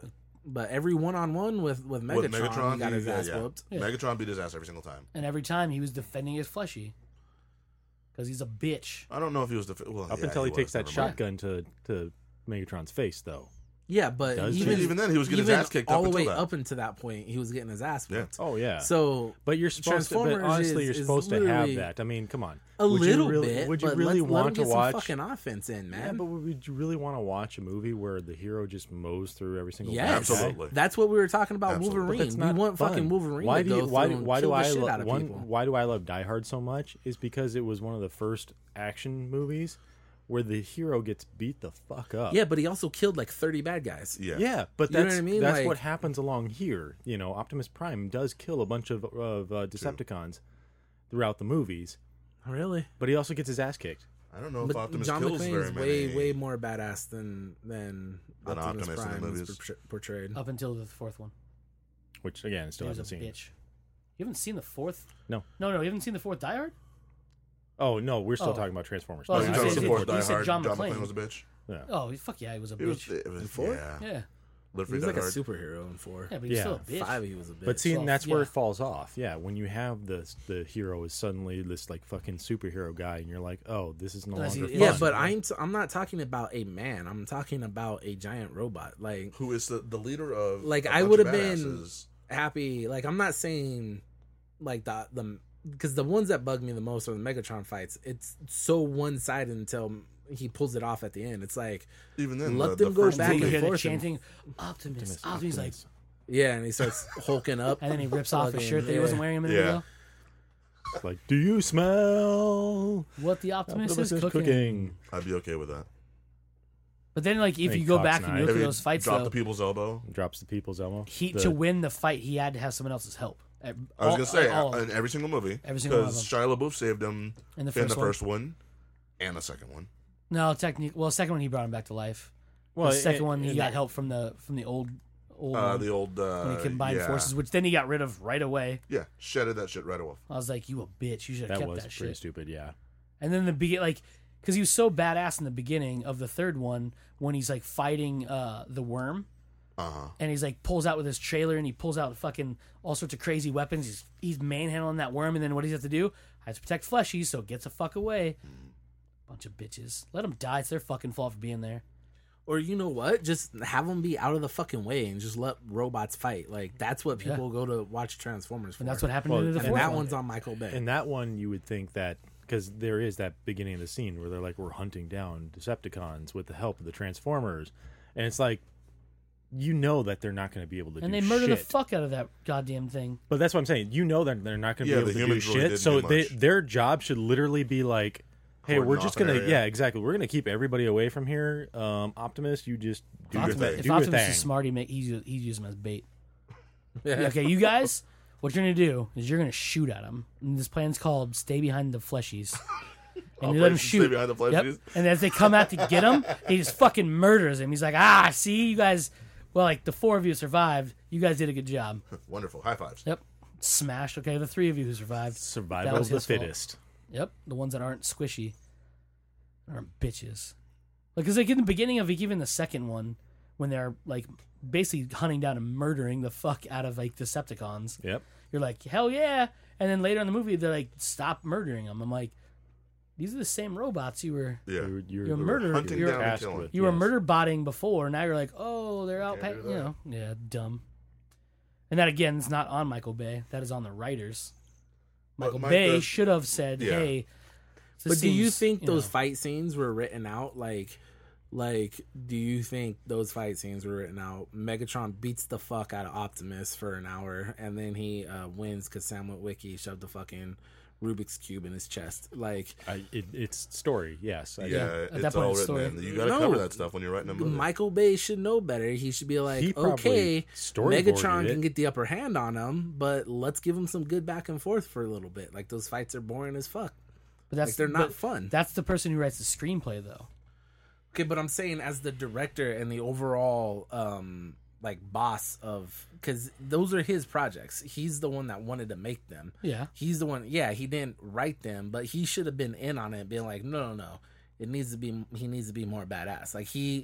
But every one-on-one with Megatron, he got his ass yeah. whooped. Yeah. Megatron beat his ass every single time. And every time he was defending his fleshy. Because he's a bitch. I don't know if he was well, Up yeah, until he takes was, that never mind. shotgun to Megatron's face, though. Yeah, but Does he? even Even then, he was getting his ass kicked all up the until way that. up until that point. He was getting his ass Yeah. whooped. Oh yeah. So, But you're supposed to. But Transformers honestly, is you're supposed to have literally that. I mean, come on. a Would you little really- bit. Would you but really let want him to get some watch? fucking offense in, man? Yeah, but would you really want to watch a movie where the hero just mows through every single Yes. bad guy? Absolutely. That's what we were talking about. Absolutely. Wolverine. But that's We not want fun. fucking Wolverine Why to do you, go why, through and why kill do the I shit lo- out of one, people. why do I love Die Hard so much? Is because it was one of the first action movies where the hero gets beat the fuck up. Yeah, but he also killed like 30 bad guys. Yeah. Yeah, but You know that's what I mean? that's Like- what happens along here. You know, Optimus Prime does kill a bunch of Decepticons throughout the movies, Really? but he also gets his ass kicked. I don't know if But Optimus John kills McClane very is many. way more badass than Optimus Optimus in the Prime movies. is portrayed. Up until the fourth one. Which again, still He was a haven't seen. bitch. You haven't seen the fourth? No. No, you haven't seen the fourth Die Hard? Oh no, we're still Oh. talking about Transformers. Oh, Oh, you you said- talking said- about the fourth you Die said Hard? John John McClane. McClane was a bitch. Yeah. Oh, fuck yeah, he was a It was, bitch. it was four? yeah. Yeah. Live He Free was Die like a Hard. superhero in 4. Yeah, but he's Yeah. still a bitch. 5, he was a bitch. But see, So, and that's where yeah. it falls off. Yeah, when you have the hero is suddenly this like fucking superhero guy, and you're like, oh, this is no Unless longer he- fun. yeah, fun. but I'm not talking about a man. I'm talking about a giant robot. Like Who is the leader of? Like, a I bunch would of have been- badasses. happy. Like I'm not saying like the because the ones that bug me the most are the Megatron fights. It's so one sided until he pulls it off at the end. It's like Even then, let the them go first back You and movie- hear the forth and- chanting, Optimus. Optimus. He's like, yeah, and he starts hulking up, and then he rips off his Fucking- shirt that he wasn't wearing a minute Yeah. ago. Like, do you smell What the Optimus, Optimus is cooking. I'd be okay with that. But then, like, if He you go cocks back an and eye. you look If at he those fights, dropped though, the people's elbow. Drops the people's elbow. to win the fight, he had to have someone else's help. I was gonna say all- in every single movie, Every single one of because Shia LaBeouf saved him in the in first the one. first one and the second one. No, technically, well, second one he brought him back to life. Well, the second one he and got that- help from the old one, The old when he combined yeah. forces, which then he got rid of right away. Yeah, shedded that shit right away. I was like, "You a bitch! You should have That kept was that pretty shit." stupid. Yeah. And then the begin, like, because he was so badass in the beginning of the third one when he's like fighting the worm, and he's like pulls out with his trailer and he pulls out fucking all sorts of crazy weapons. He's manhandling that worm, and then what does he have to do? I have to protect fleshies, so gets the fuck away. Bunch of bitches. Let them die. It's their fucking fault for being there. or you know what? Just have them be out of the fucking way and just let robots fight. Like that's what people go to watch Transformers for. And that's what happened Well, in the and And fourth that one. one's on Michael Bay. In that one, you would think that because there is that beginning of the scene where they're like, we're hunting down Decepticons with the help of the Transformers, and it's like, you know that they're not going to be able to And do they murder the shit. fuck out of that goddamn thing. But that's what I'm saying. You know that they're not going to Yeah, be able the to do humans really shit. didn't So do they, much. their job should literally be like, hey, we're Cordon just off an going to, area. yeah, exactly. We're going to keep everybody away from here. Optimus, you just do your Optimus- thing. If Do your Optimus thing. is smart, he'd use him as bait. Okay, you guys, what you're gonna do is you're gonna shoot at him. And this plan's called "Stay Behind the Fleshies," and you let him Operation shoot. Stay Behind the Fleshies? And as they come out to get him, he just fucking murders him. He's like, see, you guys. Well, like the 4 of you survived. You guys did a good job. Wonderful. High fives. Yep, smashed. Okay, the 3 of you who survived. Survival That was of the his fault. fittest. Yep, the ones that aren't squishy, aren't bitches. Because like in the beginning of even the second one, when they're like basically hunting down and murdering the fuck out of like Decepticons, Yep. you're like, hell yeah. And then later in the movie, they're like, stop murdering them. I'm like, these are the same robots you were Yeah. You're murder- hunting you're down and tasked killing. with. you were Yes. murder botting before. Now you're like, oh, they're out, Can't do you that. know, yeah, dumb. And that again is not on Michael Bay. That is on the writers. But Michael Mike Bay does- should have said, Yeah. hey. this But do you seems, think those know, fight scenes were written out? Like, do you think those fight scenes were written out? Megatron beats the fuck out of Optimus for an hour, and then he wins because Sam Witwicky shoved the fucking Rubik's Cube in his chest. Like, It's story, yes. Yeah, at that it's point, all it's written story. in. You got to No. cover that stuff when you're writing a movie. Michael Bay should know better. He should be like, He probably okay, storyboarded Megatron it. can get the upper hand on him, but let's give him some good back and forth for a little bit. Like, those fights are boring as fuck. but that's Like, they're not but fun. That's the person who writes the screenplay, though. Okay, but I'm saying as the director and the overall like boss of, because those are his projects. He's the one that wanted to make them. Yeah. He's the one. Yeah, he didn't write them, but he should have been in on it, being like, no, it needs to be. He needs to be more badass. Like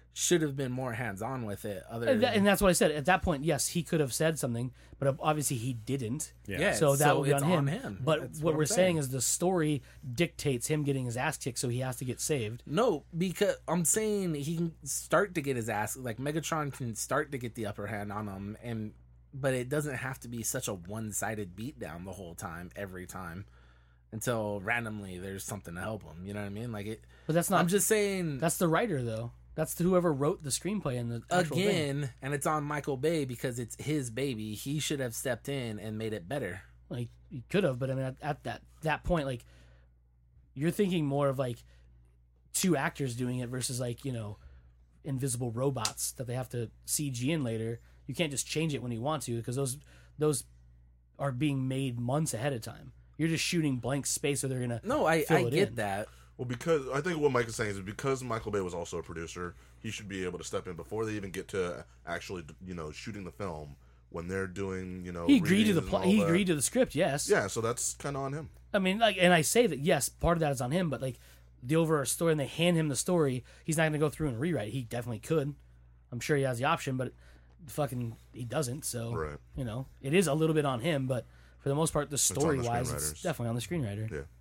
should have been more hands on with it. And that's what I said. At that point, yes, he could have said something, but obviously he didn't. Yeah, So that would be it's on him. But That's what I'm we're saying is the story dictates him getting his ass kicked, so he has to get saved. no, because I'm saying he can start to get his ass, like Megatron can start to get the upper hand on him, but it doesn't have to be such a one-sided beatdown the whole time, every time, until randomly there's something to help him. You know what I mean? Like it. But that's not. I'm just saying. That's the writer, though. That's whoever wrote the screenplay and the actual thing. Again, and it's on Michael Bay because it's his baby. He should have stepped in and made it better. Like he could have, but I mean, at that point, like you're thinking more of like two actors doing it versus like invisible robots that they have to CG in later. You can't just change it when you want to because those are being made months ahead of time. You're just shooting blank space, so they're gonna. No, I get that. Well, because I think what Mike is saying is because Michael Bay was also a producer, he should be able to step in before they even get to actually, shooting the film when they're doing, He agreed to the readings and plot. all He that. agreed to the script. Yes. Yeah, so that's kind of on him. I mean, like, and I say that yes, part of that is on him, but like the overall story, and they hand him the story, he's not going to go through and rewrite. He definitely could. I'm sure he has the option, but he doesn't. So Right. It is a little bit on him, but for the most part, the on the story wise, it's screenwriters. definitely on the screenwriter. Yeah.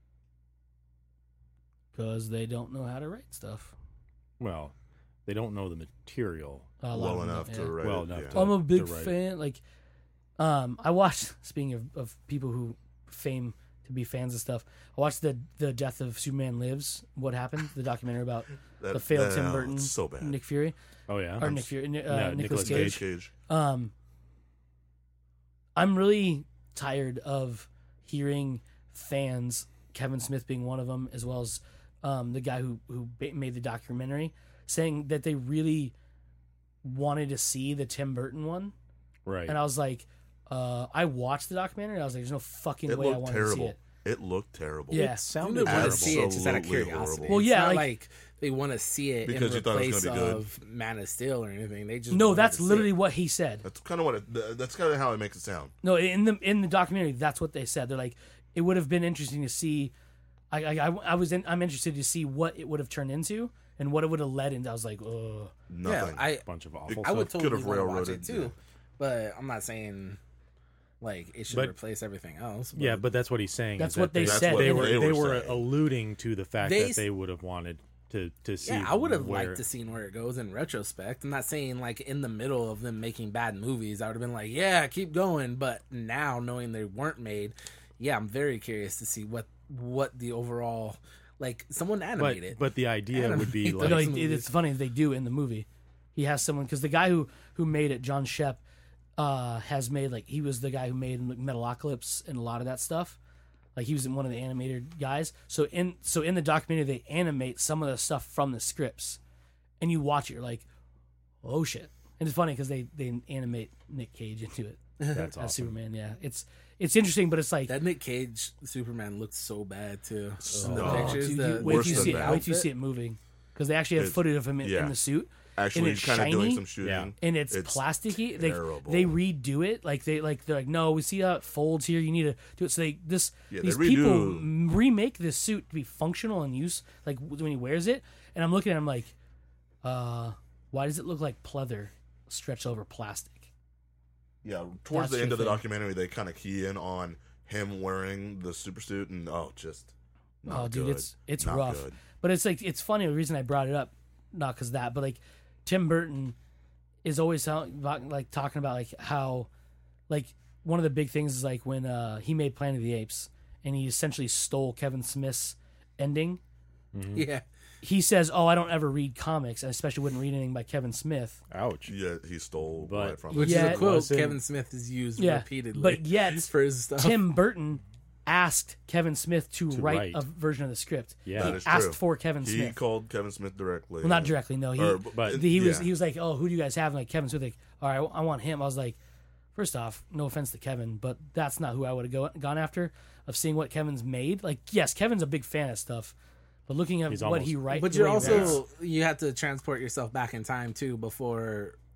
Because they don't know how to write stuff Well, they don't know the material A lot Well of them enough don't, to yeah. write well it. enough Yeah. to- I'm a big write it. fan. Like, I watched. Speaking of people who fame to be fans of stuff, I watched the Death of Superman Lives. What happened? The documentary about the failed Tim Burton, it's so bad. Nick Fury, Oh yeah. or Nick Fury, No, Nicolas Nicolas Cage. Cage. I'm really tired of hearing fans, Kevin Smith being one of them, as well as the guy who made the documentary, saying that they really wanted to see the Tim Burton one. Right. And I was like, I watched the documentary and I was like, there's no fucking It way I looked wanted to see terrible. it. It looked terrible. Yeah. It They sounded want to terrible. see it just out of Absolutely curiosity. horrible. Well, It's yeah, not like- like they want to see it Because in you thought it was replace gonna be good. of Man of Steel or anything. They just No, wanted that's to see literally it. what he said. That's kind of that's kind of how it makes it sound. No, in the documentary, that's what they said. They're like, it would have been interesting to see. I'm interested to see what it would have turned into and what it would have led into. I was like, ugh. Nothing. Yeah, I bunch of awful I would stuff. totally Could've want to watch it railroaded, too, yeah. but I'm not saying like it should But- replace everything else. Yeah, but that's what he's saying. That's is what that they That's said. what They in were it. they were were saying. alluding to the fact They that they would have wanted to see. yeah, I would have where, liked to seen where it goes in retrospect. I'm not saying like in the middle of them making bad movies, I would have been like, yeah, keep going. But now knowing they weren't made, yeah, I'm very curious to see what the overall like someone animate it. But the idea would be Animate But no, like Like- it's funny they do in the movie. He has someone because the guy who made it, John Shep, has made like he was the guy who made Metalocalypse and a lot of that stuff. Like he was one of the animated guys. So in the documentary they animate some of the stuff from the scripts, and you watch it, you're like, oh shit. And it's funny because they animate Nick Cage into it that's as awesome. Superman. Yeah, it's interesting, but it's like that Nick Cage Superman looks so bad too. So In the bad. pictures, dude, the, wait worse till you than see it. that. Wait till you see it moving because they actually have It's- footage of him in yeah. the suit. Actually, it's kind of doing shiny? some shooting. Yeah. And it's It's plasticky. terrible. They redo it. They're like, no, we see how it folds here. You need to do it. So these they people redo. remake this suit to be functional and use like when he wears it. And I'm looking at him like, why does it look like pleather stretched over plastic? Yeah, towards That's the end your of the thing. documentary, they kind of key in on him wearing the super suit, and just not Oh, dude, good. it's Not rough. good. But it's like it's funny. The reason I brought it up, not because that, but like Tim Burton is always talking about like how like one of the big things is like when he made Planet of the Apes and he essentially stole Kevin Smith's ending. yeah. He says, "Oh, I don't ever read comics. I especially wouldn't read anything by Kevin Smith." Ouch. Yeah, he stole But- right from Which Yeah, is it a quote wasn't- Kevin Smith has used Yeah, repeatedly. but yet for his stuff. Tim Burton asked Kevin Smith to write write. a version of the script. Yeah. he That is asked true. for Kevin He Smith. called Kevin Smith directly. Well, not directly. No, he. but- he yeah. was like, "Oh, who do you guys have?" And like Kevin Smith, like, "All right, I want him." I was like, first off, no offense to Kevin, but that's not who I would have gone after. Of seeing what Kevin's made, like, yes, Kevin's a big fan of stuff, but looking at He's what almost- he writes, But you're also you have to transport yourself back in time too before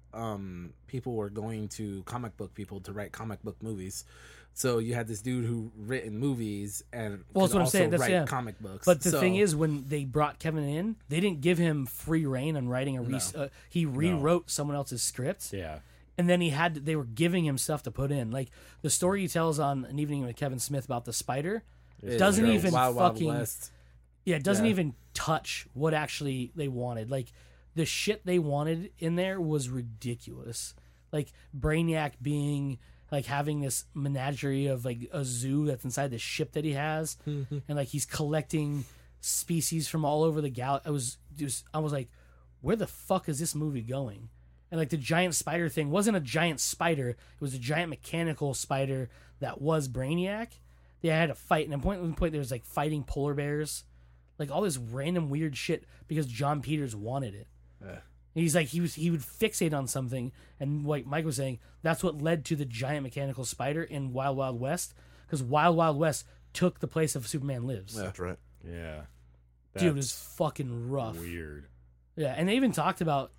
people were going to comic book people to write comic book movies. So you had this dude who written movies and Well, that's could what I'm also saying. That's, write yeah. comic books. But the So- thing is, when they brought Kevin in, they didn't give him free reign on writing he rewrote someone else's script, Yeah. and then they were giving him stuff to put in. Like the story he tells on An Evening with Kevin Smith about the spider It's doesn't very even Wild Wild fucking West. yeah, it doesn't Yeah. even touch what actually they wanted. Like the shit they wanted in there was ridiculous. Like Brainiac being like having this menagerie of like a zoo that's inside the ship that he has, and like he's collecting species from all over the galaxy. I was like, where the fuck is this movie going? And like the giant spider thing wasn't a giant spider; it was a giant mechanical spider that was Brainiac. They had a fight, and at one point there was like fighting polar bears, like all this random weird shit because John Peters wanted it. He's like he would fixate on something, and like Mike was saying, that's what led to the giant mechanical spider in Wild Wild West, because Wild Wild West took the place of Superman Lives. That's right. Yeah. Dude, it was That's fucking rough. weird. Yeah, and they even talked about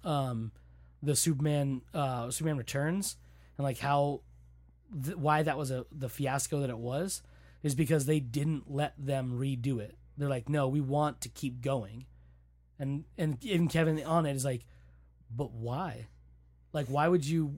the Superman Returns and like how why that was the fiasco that it was is because they didn't let them redo it. They're like, no, we want to keep going, and even Kevin on it is like, but why? Like, why would you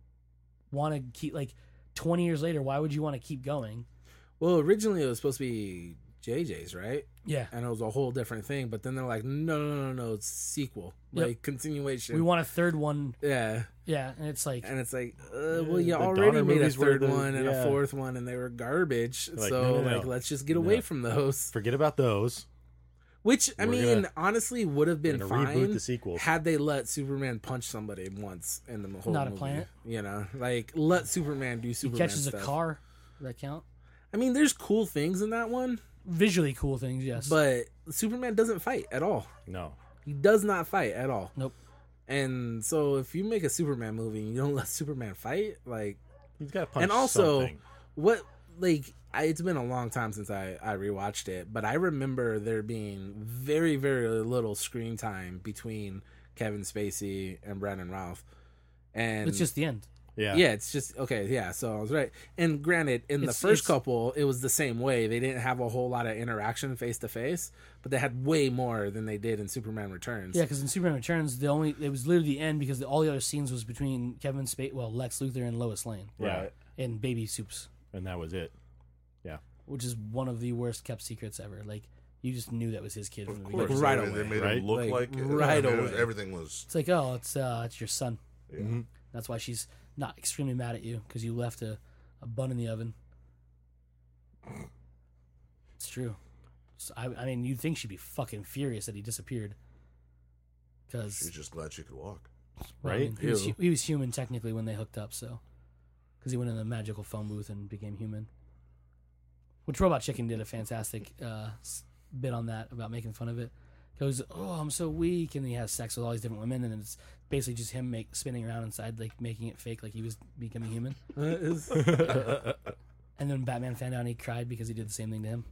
want to keep 20 years later? Why would you want to keep going? Well, originally it was supposed to be JJ's, right? Yeah, And it was a whole different thing. But then they're like, no, it's sequel, Yep. like continuation. we want a third one. yeah. Yeah, and it's like, And it's like, well, you the already Donner made a movies were third the- one and a yeah. fourth one, and they were garbage. Like, so, no. let's just get away No. from those. Forget about those. Which, I We're mean, gonna- honestly, would have been We're gonna reboot fine the sequels. had they let Superman punch somebody once in the whole Not a movie. planet? You know, like, let Superman do he Superman catches stuff. a car. Does that count? I mean, there's cool things in that one, Visually cool things, yes. but Superman doesn't fight at all. No. He does not fight at all. Nope. And so if you make a Superman movie and you don't let Superman fight, like, He's got to punch and also something. what, like, it's been a long time since I rewatched it, but I remember there being very, very little screen time between Kevin Spacey and Brandon Routh. And It's just the end. Yeah. it's just okay. Yeah, so I was right. And granted, in the It's- first it's- couple, it was the same way. They didn't have a whole lot of interaction face to face, but they had way more than they did in Superman Returns. Yeah, because in Superman Returns, it was literally the end because all the other scenes was between Kevin Spacey, Lex Luthor and Lois Lane Yeah. Right. in Baby Soups, And that was it. which is one of the worst kept secrets ever. Like you just knew that was his kid. From Of the course, beginning. Right I mean, away, They made right? him look Like, like it. right I mean, it was- away. everything was. It's like, oh, it's your son. Yeah. Mhm. That's why she's not extremely mad at you because you left a bun in the oven. It's true. So, I mean, you'd think she'd be fucking furious that he disappeared. Because She's just glad she could walk. Right? he was human technically when they hooked up, so because he went in the magical phone booth and became human. Which Robot Chicken did a fantastic bit on that about making fun of it. Goes, oh, I'm so weak, and he has sex with all these different women, and it's basically just him spinning around inside, like making it fake, like he was becoming human. And then Batman found out and he cried because he did the same thing to him.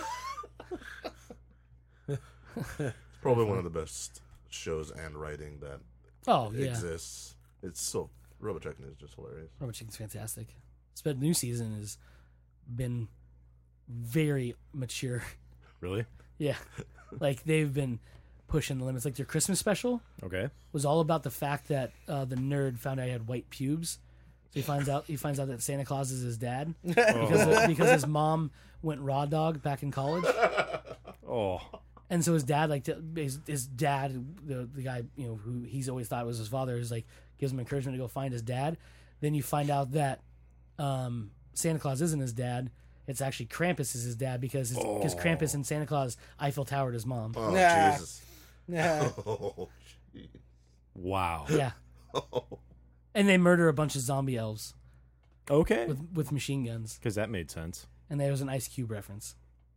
It's probably one of the best shows and writing that Oh yeah, exists. It's so Robotech is just hilarious. Robot Chicken's fantastic. But new season has been very mature. Really? Yeah, like they've been pushing the limits. Like their Christmas special Okay. was all about the fact that the nerd found out he had white pubes. So he finds out that Santa Claus is his dad because his mom went raw dog back in college, Oh. and so his dad his dad the guy who he's always thought was his father is like gives him encouragement to go find his dad. Then you find out that Santa Claus isn't his dad. It's actually Krampus is his dad because Krampus and Santa Claus Eiffel Towered his mom. Oh Nah. Jesus! Yeah. Oh, jeez. Wow. Yeah, and they murder a bunch of zombie elves Okay. with machine guns, Because that made sense. and there was an Ice Cube reference.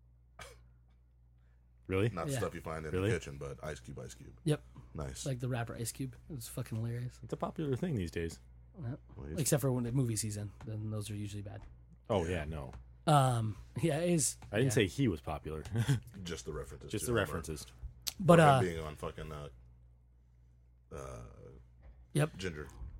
Really? Not Yeah. stuff you find in Really? the kitchen, but Ice Cube, Ice Cube. Yep, Nice. like the rapper Ice Cube. It was fucking hilarious. It's a popular thing these days. Yeah. Well, he's- Except for when the movie season, then those are usually bad. Oh, yeah, no. Yeah, it is. I didn't yeah. say he was popular. just the references. Just to the him, or- references. But or him being on fucking Yep. Ginger.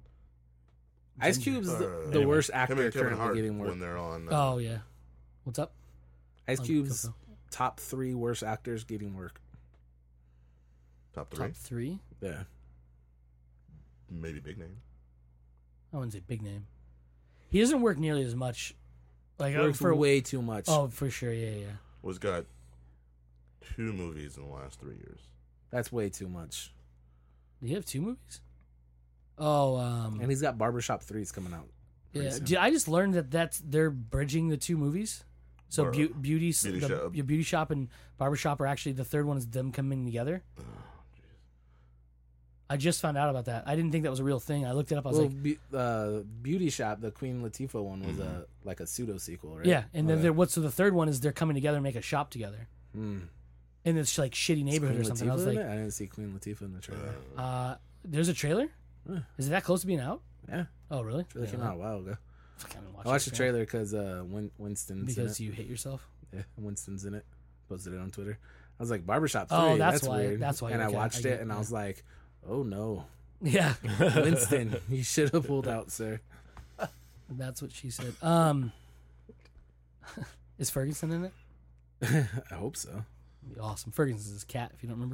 Ice Cube's the worst Him actor and Kevin currently Hart getting work. when they're on. Oh yeah. What's up? Ice Cube's Coco. top 3 worst actors getting work. top 3, Top 3? Yeah. maybe big name. I wouldn't say big name. He doesn't work nearly as much. Like Works for way too much. Oh, for sure. Yeah. Was got 2 movies in the last 3 years. That's way too much. Do you have 2 movies? Oh, And he's got Barbershop 3's coming out. yeah. soon. I just learned that they're bridging the 2 movies. So Or, beauty Shop. your beauty shop and barbershop are actually the third one is them coming together. I just found out about that. I didn't think that was a real thing. I looked it up. I was like, Beauty Shop, the Queen Latifah one, was like a pseudo sequel, right? yeah. And then Okay. so the third one is they're coming together and make a shop together. Hmm. And it's like shitty neighborhood Queen or something. I was Latifah in like, it? I didn't see Queen Latifah in the trailer. there's a trailer. Huh. Is it that close to being out? Yeah, Oh, really? trailer came out a while ago. Fuck, I haven't I watched it the yet. trailer because Winston's in because it. you hate yourself. Yeah, Winston's in it. Posted it on Twitter. I was like, Barbershop 3. Oh, that's that's why- weird. that's why, And I okay, watched I it get- and I yeah. was like, oh no, Yeah, Winston, you should have pulled out, sir. that's what she said. Is Ferguson in it? I hope so. Be awesome. Ferguson's his cat, if you don't remember.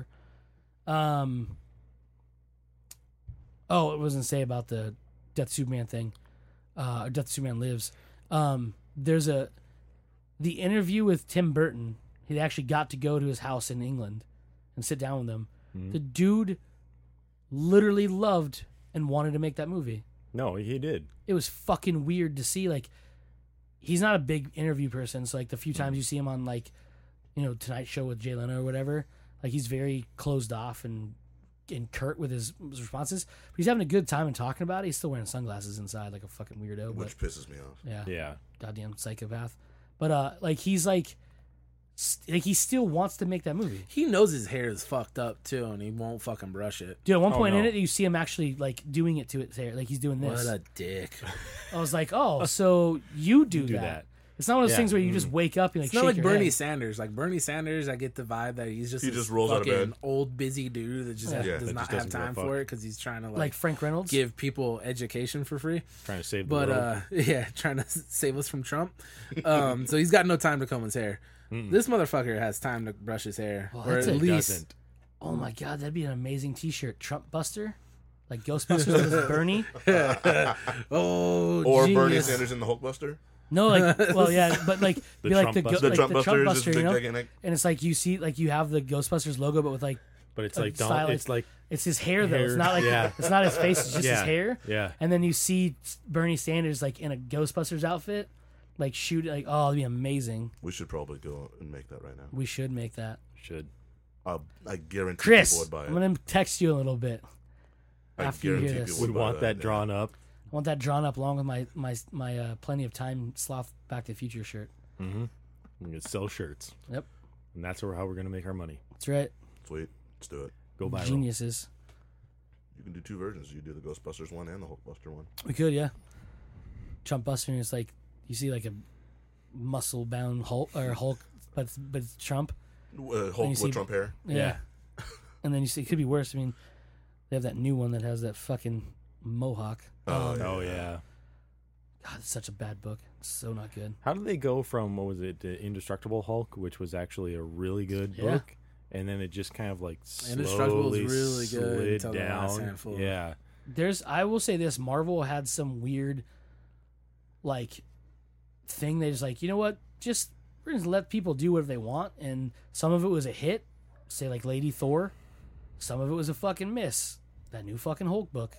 Oh, it was going to say about the Death Superman thing, or Death Superman Lives. There's the interview with Tim Burton. He actually got to go to his house in England and sit down with him. Mhm. The dude literally loved and wanted to make that movie. No, he did. It was fucking weird to see. Like, he's not a big interview person, so like the few times you see him on like, Tonight Show with Jay Leno or whatever, like he's very closed off and curt with his responses. But he's having a good time and talking about it. He's still wearing sunglasses inside like a fucking weirdo. Which pisses me off. But Yeah. goddamn psychopath. But like he's like he still wants to make that movie. He knows his hair is fucked up too, and he won't fucking brush it. Dude, at one Oh, point in no. it, you see him actually like doing it to its hair, like he's doing What this. a dick! I was like, oh, so you do Do that. that. It's not one of those Yeah. things where you just wake up and like It's not shake like your Bernie head. Sanders. Like Bernie Sanders, I get the vibe that he's just He this just rolls out of fucking bed. old busy dude that just Yeah. does That not just have doesn't give a time fuck. for it because he's trying to Like Frank Reynolds. give people education for free. Trying to save the But world. yeah, trying to save us from Trump. So he's got no time to comb his hair. This motherfucker has time to brush his hair, Well, or that's at it. least Doesn't. Oh my god, that'd be an amazing T-shirt. Trump Buster, like Ghostbusters with Bernie. oh, Or Bernie genius. Sanders in the Hulkbuster. No, like well, yeah, but like The be like Trump the Buster. The like Trump the Trump Buster is Buster, just you big know. gigantic. And it's like you see, like you have the Ghostbusters logo, but with like But it's a like style, it's like it's his hair though. It's Hair, not like yeah. it's not his face. It's just yeah, his hair. Yeah. And then you see Bernie Sanders like in a Ghostbusters outfit, like shoot, like oh, it'd be amazing. We should probably go and make that right now. We should make that. Should. I guarantee Chris, people would buy it. I'm gonna text you a little bit. I after you hear guarantee this. people Would buy want that yeah. drawn up. I want that drawn up along with my plenty of time sloth Back to the Future shirt. Mm-hmm. We can sell shirts. Yep, And that's how we're gonna make our money. that's right. Sweet, let's do it. Go viral. Geniuses. You can do 2 versions. You do the Ghostbusters one and the Hulkbuster one. We could, yeah. Trump Buster, and it's like you see like a muscle bound Hulk, but it's Trump. Hulk you with see- Trump hair. Yeah. And then you see it could be worse. I mean, they have that new one that has that fucking mohawk. Oh, Oh yeah. God, it's such a bad book. It's so not good. How did they go from what was it, the Indestructible Hulk, which was actually a really good Yeah. book, and then it just kind of like Indestructible was slowly really good slid until the last down. handful. Yeah. I will say this: Marvel had some weird, like, thing. They just like, you know what? Just we're gonna let people do whatever they want, and some of it was a hit. Say like Lady Thor. Some of it was a fucking miss. That new fucking Hulk book.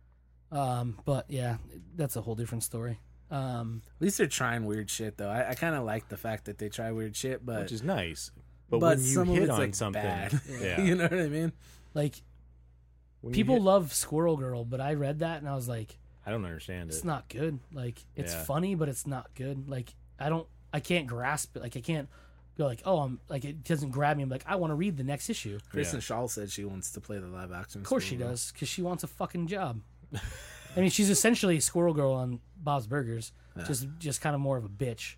But yeah, that's a whole different story. At least they're trying weird shit, though. I kind of like the fact that they try weird shit, but Which is nice. But, but when you some of hit it's on like something, bad. yeah. You know what I mean? Like When you people hit- love Squirrel Girl, but I read that and I was like, I don't understand it's it. not good. Like it's Yeah. funny, but it's not good. Like I can't grasp it. Like I can't go like, oh, I'm like it doesn't grab me. I'm like, I want to read the next issue. Kristen Shaw said she wants to play the live action. Of course she does, because she wants a fucking job. I mean, she's essentially Squirrel Girl on Bob's Burgers, just kind of more of a bitch.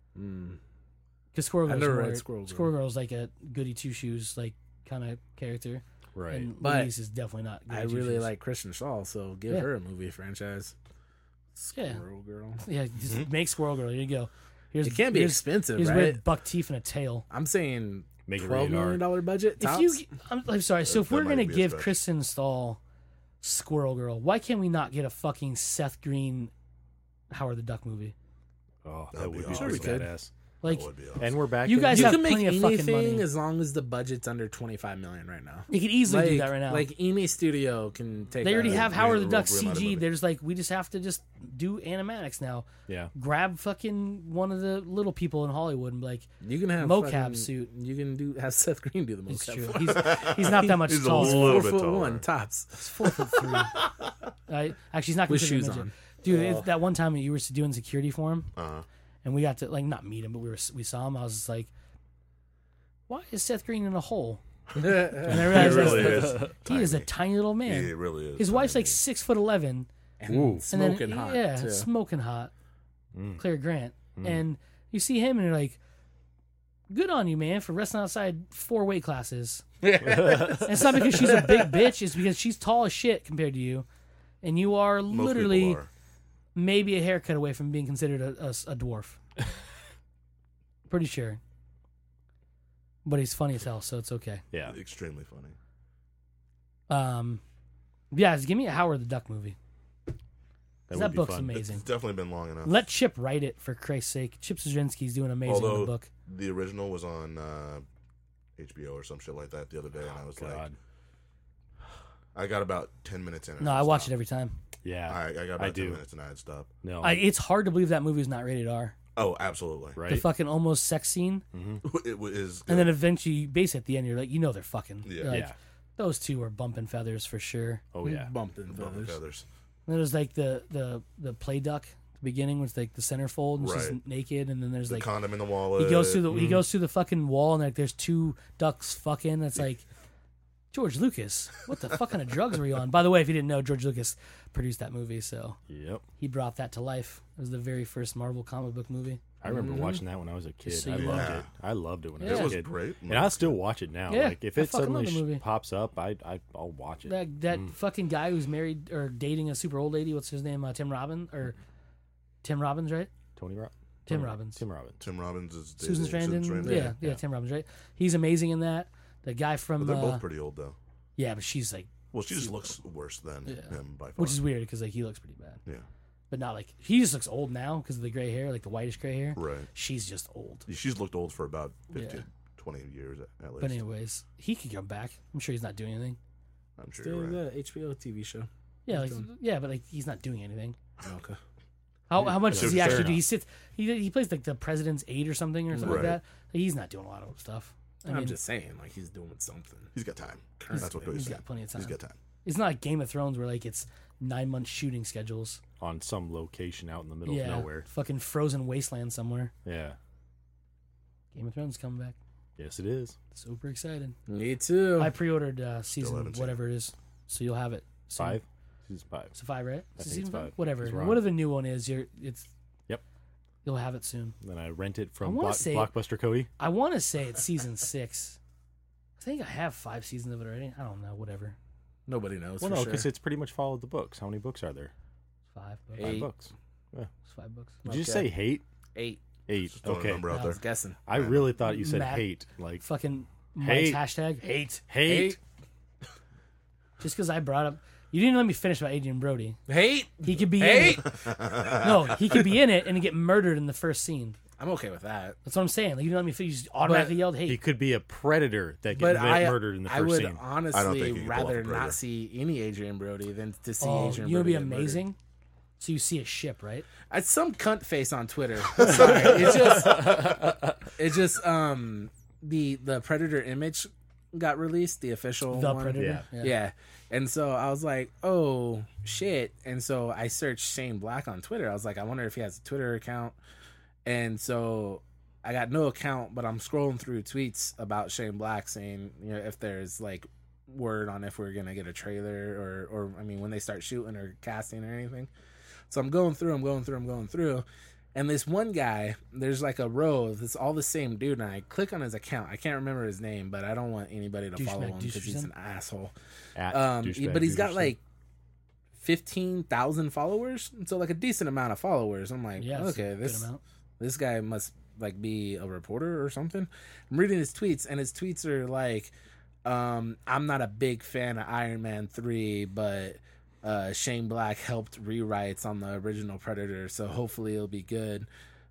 Because Squirrel I've Girl's never more- read Squirrel Girl. Squirrel Girl's like a goody two shoes like kind of character, Right. and But Louise is definitely not. I goody really two-shoes. like Kristen Shaw, so give Yeah. her a movie franchise. Squirrel Girl. Yeah, just make Squirrel Girl. Here you go. Here's, It can't be here's- expensive, Here's right? red buck teeth and a tail. I'm saying Make it $12 rated R. million budget. Tops? If you, I'm sorry. So if That we're might gonna be a give stretch. Kristen Stahl Squirrel Girl, why can't we not get a fucking Seth Green Howard the Duck movie? Oh, that That'd would be be awesome. pretty Sure we could. badass. Like That would be awesome. And we're back. You to- guys you have can make plenty of fucking anything money. as long as the budget's under $25 million right now. you could easily do that right now. Like Emi Studio can take. they already that. have Green- Howard the Duck Green Lantern CG. movie. There's like we just have to just do animatics now. Yeah. Grab fucking one of the little people in Hollywood and be like, You can have mocap fucking- suit. You can have Seth Green do the it's mocap. true. He's not that much He's a taller. little bit 4'1" taller. tops. He's 4'3". Actually, he's not With considered a shoes midget. on. Dude, that one time you were doing security for him, Uh-huh. and we got to like not meet him, but we saw him. I was just like, "Why is Seth Green in a hole?" And I realized He really that's- is. he is a tiny. tiny little man. He really is. His wife's like tiny. 6'11", and Ooh. and smoking then hot. yeah, too. smoking hot. Mm. Claire Grant, and you see him, and you're like, "Good on you, man, for wrestling outside 4 weight classes." And it's not because she's a big bitch; it's because she's tall as shit compared to you, and you are Most literally people are. maybe a haircut away from being considered a dwarf. Pretty sure. But he's funny as hell, so it's okay. Yeah. Extremely funny. Yeah, just give me a Howard the Duck movie. That That would be book's fun. amazing. It's definitely been long enough. Let Chip write it, for Christ's sake. Chip Zdarsky's doing amazing in the Although book. the original was on HBO or some shit like that the other day, and I was like, God. I got about 10 minutes in. No, I watch it every time. Yeah. I got I about 10 do. minutes and I had stopped. No. It's hard to believe that movie's not rated R. Oh, absolutely. right. The fucking almost sex scene, It is. and then eventually, basically at the end, you're like, they're fucking. Yeah. You're like, Yeah. Those two are bumping feathers for sure. Oh yeah. bumping Bumping feathers. feathers. And then there's like the play duck at the beginning with like the centerfold and she's Right. naked, and then there's The like condom in the wallet. he goes through the fucking wall, and like there's 2 ducks fucking. It's like George Lucas. What the fuck kind of drugs were you on? By the way, if you didn't know, George Lucas produced that movie, so Yep. he brought that to life. It was the very first Marvel comic book movie. I remember watching that when I was a kid. so I you loved know. it. I loved it when I Yeah. was It a was kid. great. And I'll still watch it now. Yeah, Like if I it fucking suddenly love the movie. pops up, I'll watch it. That fucking guy who's married or dating a super old lady. What's his name? Tim Robbins, right? Tony Robbins. Tim Robbins. Tim Robbins. Tim Robbins is Susan dating Sarandon. Yeah. Yeah, Tim Robbins, right? He's amazing in that. The guy from But they're both pretty old though. yeah, but she's like, Well, she just looks worse than Yeah. him by far. which is weird because like he looks pretty bad, yeah, but not like he just looks old now because of the gray hair, like the whitish gray hair. right. She's just old. She's looked old for about 15, Yeah. 20 years at least. But anyways, he could come back. I'm sure he's not doing anything. I'm sure Still you're right. the HBO TV show. Yeah, like yeah, but like he's not doing anything. Okay. How much So does he fair actually do? enough. He sits. He plays like the president's aide or something or something like Right. that. Like, he's not doing a lot of stuff. I I'm mean, just saying, like he's doing something. He's got time. He's- That's what he's he's got plenty of time. He's got time. It's not like Game of Thrones where like it's 9-month shooting schedules. On some location out in the middle Yeah, of nowhere. fucking frozen wasteland somewhere. Yeah. Game of Thrones is coming back. Yes, it is. Super excited. Me too. I pre-ordered season haven't seen whatever it is, so you'll have it. soon. 5. Season 5. It's 5, right? I Is it think season it's 5? 5. Whatever. He's wrong. Whatever the new one is, it's. Yep. You'll have it soon. Then I rent it I from wanna say- Blockbuster Cody. I want to say it's season 6. I think I have 5 seasons of it already. I don't know. Whatever. Nobody knows. Well, for no, sure. because it's pretty much followed the books. How many books are there? 5 books. 5 8. books. It's 5 books. Did you Okay. say hate? 8. 8. Just throwing a Okay. number out I there. was guessing. I really thought you said Matt- hate. Like, Fucking Hate. Mike's hashtag hate. hate. Just because I brought up, you didn't let me finish about Adrian Brody. Hate. He could be Hate. in it. No, he could be in it and get murdered in the first scene. I'm okay with that. That's what I'm saying. Like, you didn't let me finish. You just automatically yelled hate. He could be a predator that But gets I murdered in the I first would scene. I don't honestly think he could pull off rather a Predator. not see any Adrian Brody than to see Oh, Adrian you would Brody be get murdered. amazing. So you see a ship, right? It's some cunt face on Twitter. Sorry, it's just the Predator image got released, the official The one. Predator. Yeah. And so I was like, oh shit. And so I searched Shane Black on Twitter. I was like, I wonder if he has a Twitter account. And so I got no account, but I'm scrolling through tweets about Shane Black saying, if there's like word on if we're gonna get a trailer or I mean when they start shooting or casting or anything. So I'm going through. And this one guy, there's like a row that's all the same dude, and I click on his account. I can't remember his name, but I don't want anybody to follow him because he's an asshole. At But he's got douchebag like 15,000 followers, and so like a decent amount of followers. I'm like, Yeah, it's okay, a good amount. this guy must like be a reporter or something. I'm reading his tweets, and his tweets are like, I'm not a big fan of Iron Man 3, but Shane Black helped rewrites on the original Predator, so hopefully it'll be good.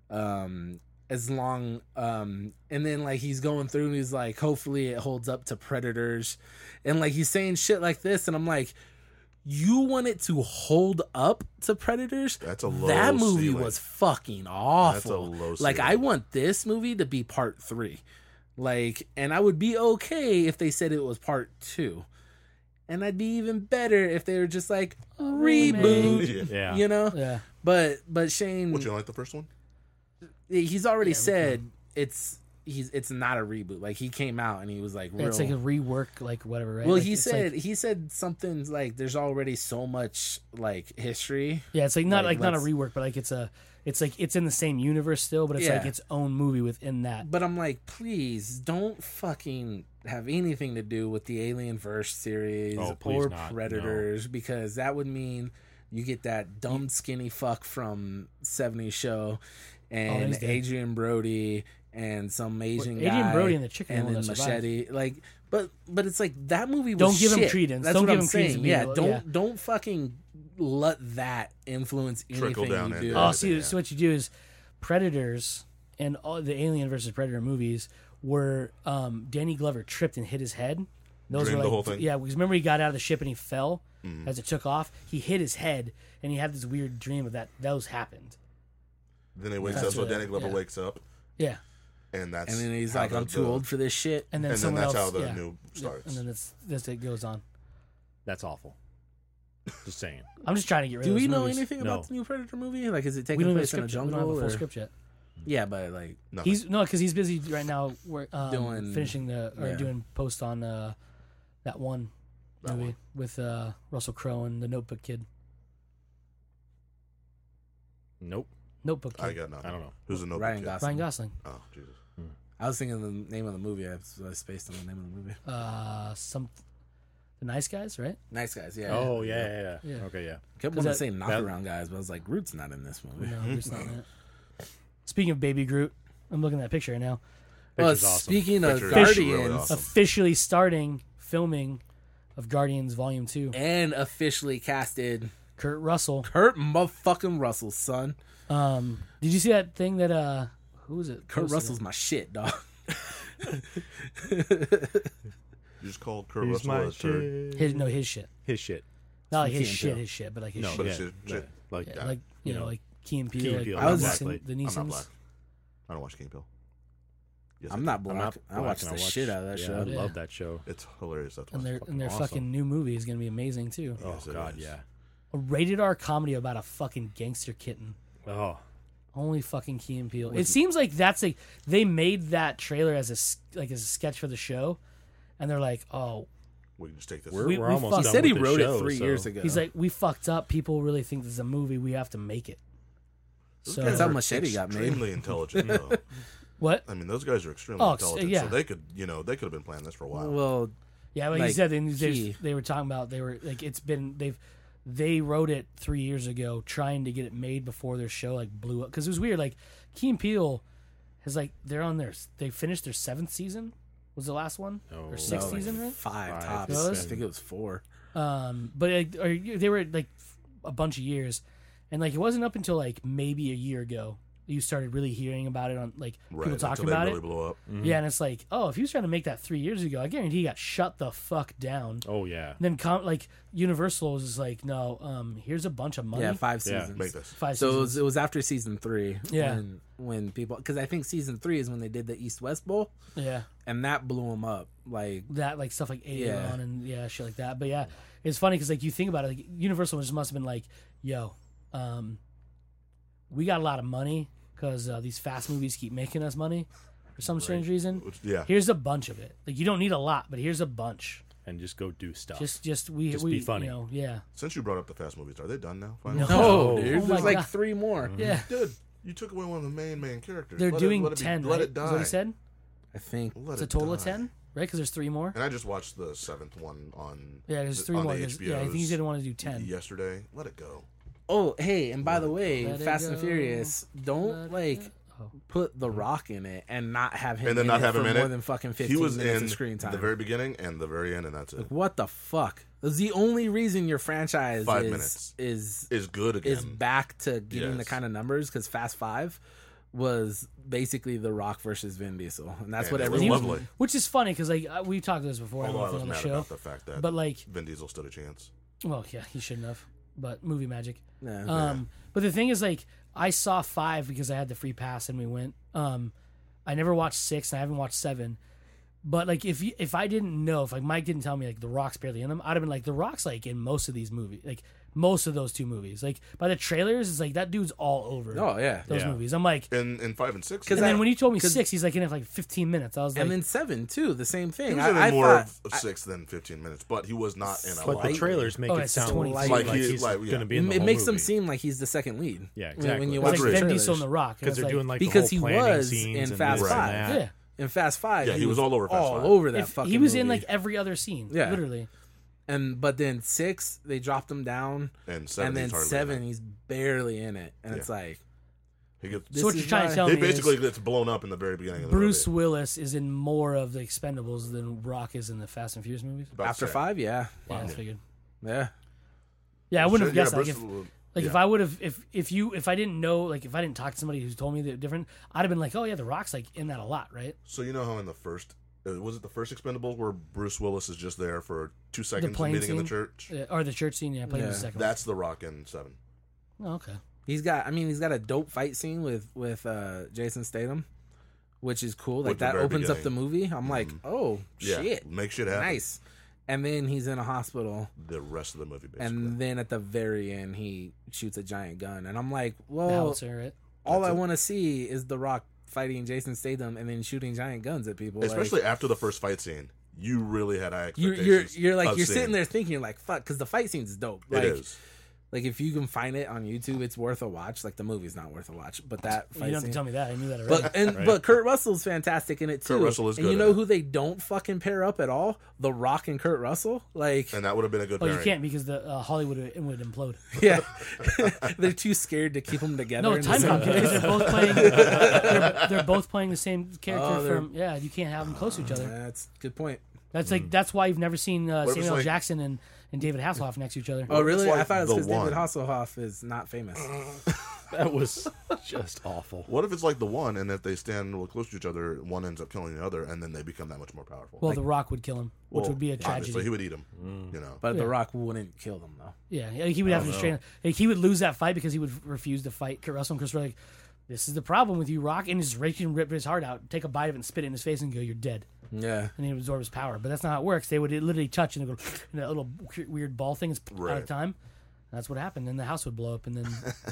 As long and then like he's going through and he's like, hopefully it holds up to Predators, and like he's saying shit like this, and I'm like, you want it to hold up to Predators? That's a low That movie ceiling. was fucking awful. That's a low Like, I ceiling. want this movie to be part 3. Like, and I would be okay if they said it was part 2. And I'd be even better if they were just like, reboot. Yeah. You know? Yeah. But Shane, What, you don't like the first one? he's already Yeah, we said it's not a reboot. Like, he came out and he was like, real. It's like a rework, like whatever, right? Well, Like, he it's said like, something like there's already so much like history. yeah, it's like not like, not a let's- rework, but like it's in the same universe still, but it's like Yeah. its own movie within that. But I'm like, please don't fucking have anything to do with the Alienverse series Oh, please or not, Predators, because that would mean you get that dumb skinny fuck from 70s Show and he's dead. Adrian Brody and some Asian guy. Adrian Brody and the chicken and one then that survived. Machete. Like, but it's like that movie was Don't give him shit. credence. That's Don't what give I'm him credence saying. Yeah, immediately. don't fucking let that influence Trickle anything down you into do. Oh, everything, see, yeah. so what you do is Predators and all the Alien versus Predator movies were Danny Glover tripped and hit his head. Those Dreamed were the like, whole thing? yeah, because remember he got out of the ship and he fell as it took off. He hit his head and he had this weird dream of that. Those happened. Then he wakes That's up, so what- Danny Glover yeah. wakes up, Yeah, and that's And then he's how like, the- I'm too the- old for this shit. and then And then someone that's else, how the yeah. new Yeah, starts. and then that's it goes on. That's awful. Just saying. I'm just trying to get rid Do of we those know movies. anything No. about the new Predator movie? Like, is it We taking don't have a place in a script yet. We jungle? don't have a full or- script yet. Yeah, but like, Nothing. He's no, because he's busy right now. Doing- finishing yeah. doing post on that one That movie one. with Russell Crowe and the Notebook Kid. Nope. Notebook Kid. I got nothing. I don't know. Who's the notebook Ryan kid? Gosling. Ryan Gosling. Oh, Jesus. I was thinking the name of the movie. I was spaced on the name of the movie. The Nice Guys, right? Nice Guys, yeah. Oh, yeah. Yeah. Okay, yeah. Kept 'Cause wanting to that- say Knockaround Guys, but I was like, Groot's not in this movie. No, Groot's not in it. Speaking of Baby Groot, I'm looking at that picture right now. Well, Picture's awesome. speaking of Picture is Guardians really awesome. Officially starting filming of Guardians Volume 2. and officially casted Kurt Russell. Kurt motherfucking Russell's son. Did you see that thing that who was it? Kurt posted Russell's it? my shit, dog. You just called Kurt He's Russell my a turd. shit. his shit. His shit. Not like From his Key and shit, Peele. his shit, but like his No, shit. But yeah, it's shit. yeah, Shit. like Yeah, like you know, like Key and Peele, Key and like Peele. I was- the Black Neeson- Light. the I'm not Neesons. black. I don't watch King Pill. Yes, I'm I not do. I'm black. not I watched black, the and shit out of that yeah, show. I Yeah. love that show. It's hilarious. That's And their awesome. fucking new movie is gonna be amazing too. Oh, Yes, it God, is. yeah. A rated R comedy about a fucking gangster kitten. Oh, Only fucking Key and Peele. It seems like that's like they made that trailer as a sketch for the show, and they're like, oh, We can just take this. we're, We- we're we almost fucked- done He said he with the wrote show, it 3 so- years ago. he's like, we fucked up. People really think this is a movie. We have to make it. Those So guys That's how are Machete got made. Extremely intelligent, though. what? I mean, those guys are extremely Oh, intelligent. yeah. So they could, they could have been planning this for a while. Well, Yeah, well, he Like, said Key. they were talking about they were like they wrote it 3 years ago, trying to get it made before their show like blew up because it was weird. Like Key and Peele has like they finished their 7th season. Was the last one No. or 6th no, like season? Right? 5 Five. tops. Really? I think it was 4. But they were like a bunch of years, and like it wasn't up until like maybe a year ago you started really hearing about it on like right, people talking until about they really it. blew up. Yeah, and it's like, oh, if he was trying to make that 3 years ago, I guarantee he got shut the fuck down. Oh, yeah. Then like Universal was just like, no, here's a bunch of money. Yeah, 5 Yeah. seasons. Make this. 5 So seasons. it was after season 3. Yeah. When people, because I think season 3 is when they did the East West Bowl, Yeah, and that blew them up. Like, that like stuff like Aeon Yeah. and shit like that. But yeah, it's funny because like you think about it, like Universal just must have been like, yo, we got a lot of money because these fast movies keep making us money for some strange reason. Yeah. Here's a bunch of it. Like you don't need a lot, but here's a bunch. And just go do stuff. Just be funny. You know, yeah, Since you brought up the fast movies, are they done now? Finally? No. no, dude, Oh my there's like God. 3 more. yeah. Dude, you took away one of the main characters. They're Let doing it, let it be- 10. Let right? it die. Is what he said. I think Let It's a it total of die. 10. right? Because there's 3 more. And I just watched the 7th one on. Yeah, there's 3 on more. the Yeah, I think he didn't want to do 10. yesterday. Let it go. Oh, hey, and by the Let way, it Fast and go. Furious, don't like Oh. put The Rock in it and not have him And then in not it have for him in more it. than fucking He 15 was minutes in of screen time. the very beginning and the very end, and that's it. What the fuck? That's the only reason your franchise 5 is minutes. is Good again. is back to getting the Yes. kind of numbers because Fast 5 was basically The Rock versus Vin Diesel, and that's And what it was everyone. lovely. Which is funny because like we talked about this before. I Although I don't know was if on mad the show, about the fact that but like, Vin Diesel stood a chance. well, yeah, he shouldn't have. But movie magic. Yeah. But the thing is, like, I saw 5 because I had the free pass and we went. I never watched 6 and I haven't watched 7. But like, if I didn't know, if like Mike didn't tell me like The Rock's barely in them, I'd have been like, The Rock's like in most of these movies, like most of those 2 movies. Like by the trailers, it's like that dude's all over. Oh yeah, those Yeah. movies. I'm like, In 5 and 6, and then when you told me 'cause- 6, he's like in it for like 15 minutes. I was like, and then 7 too, the same he thing. was in I more thought of 6 than 15 minutes, but he was not in a But lot. the trailers make Oh, it it's sound 20. like, Like he's like, yeah. going to be in the it whole makes him movie. seem like he's the second lead. Yeah, When exactly. you it's watch like the Vin trailers. Diesel and The Rock. And Because it's they're like, doing like because the he whole planning was scenes in and Fast this and 5. that. yeah. In Fast 5, Yeah, he was all over Fast all 5. over that If fucking he was in movie. like every other scene, Yeah. literally. But then 6 they dropped him down, And 7, and then he's hardly 7 in it. he's barely in it, and it's Yeah. like He gets, This So what is you're trying why- to tell They me basically is gets blown up in the very beginning of the Bruce movie. Willis is in more of the Expendables than Rock is in the Fast and Furious movies. About to after say. 5, yeah, Yeah, I figured. yeah. Yeah, I wouldn't have Yeah, guessed that. Bruce Like, Willis- if yeah. I would have, if I didn't know, like if I didn't talk to somebody who's told me that different, I'd have been like, oh yeah, The Rock's like in that a lot, right? So you know how in the first, was it the first Expendables where Bruce Willis is just there for 2 seconds plane meeting in the scene? church? Or the church scene. Yeah, playing Yeah. the second. That's The Rock in 7. one. Oh, okay. He's got a dope fight scene with Jason Statham, which is cool. Like With the that very opens up the beginning. movie. I'm like, oh Yeah, shit, make shit happen. nice. And then he's in a hospital, The rest of the movie, basically. and then at the very end, he shoots a giant gun, and I'm like, The well, howitzer, right? all That's I it. want to see is The Rock fighting Jason Statham and then shooting giant guns at people. Especially like, after the first fight scene, you really had high you're expectations. you're like of you're seeing. sitting there thinking, you're like, fuck, because the fight scene's dope. It Like, is. like if you can find it on YouTube, it's worth a watch. Like the movie's not worth a watch, but that You fight don't have scene. to tell me that. I knew that already. But but Kurt Russell's fantastic in it too. Kurt Russell is and good you in know it. who they don't fucking pair up at all? The Rock and Kurt Russell. Like And that would have been a good Oh, you pairing. can't because the Hollywood would implode. yeah, they're too scared to keep them together. No, in the time same bomb because place. they're both playing. they're both playing the same character Oh, they're- from. Yeah, you can't have them close to each other. That's a good point. That's like that's why you've never seen if it's Samuel like- Jackson and David Hasselhoff next to each other. Oh really? like I thought it was The because David One. Hasselhoff is not famous. That was just awful. What if it's like The One, and if they stand real close to each other, one ends up killing the other, and then they become that much more powerful? Well, The Rock would kill him, which Well, would be a obviously, tragedy. he would eat him. You know. But Yeah. The Rock wouldn't kill them though. Yeah, he would have to restrain. Like, he would lose that fight because he would refuse to fight Kurt Russell. And Chris Rock, like, this is the problem with you, Rock, and just rip his heart out, take a bite of it, and spit it in his face, and go, "You're dead." Yeah. And he would absorb his power. But that's not how it works. They would literally touch and they go, and that little weird ball thing is out Right. of time. That's what happened. Then the house would blow up, and then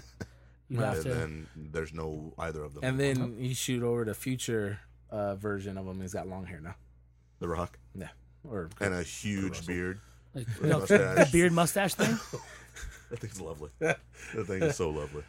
you have And to. then there's no either of them. And then you shoot over the future version of him. He's got long hair now. The Rock Yeah. Or and a huge beard. Like, With no, mustache. the beard mustache thing. That thing's lovely. That thing is so lovely.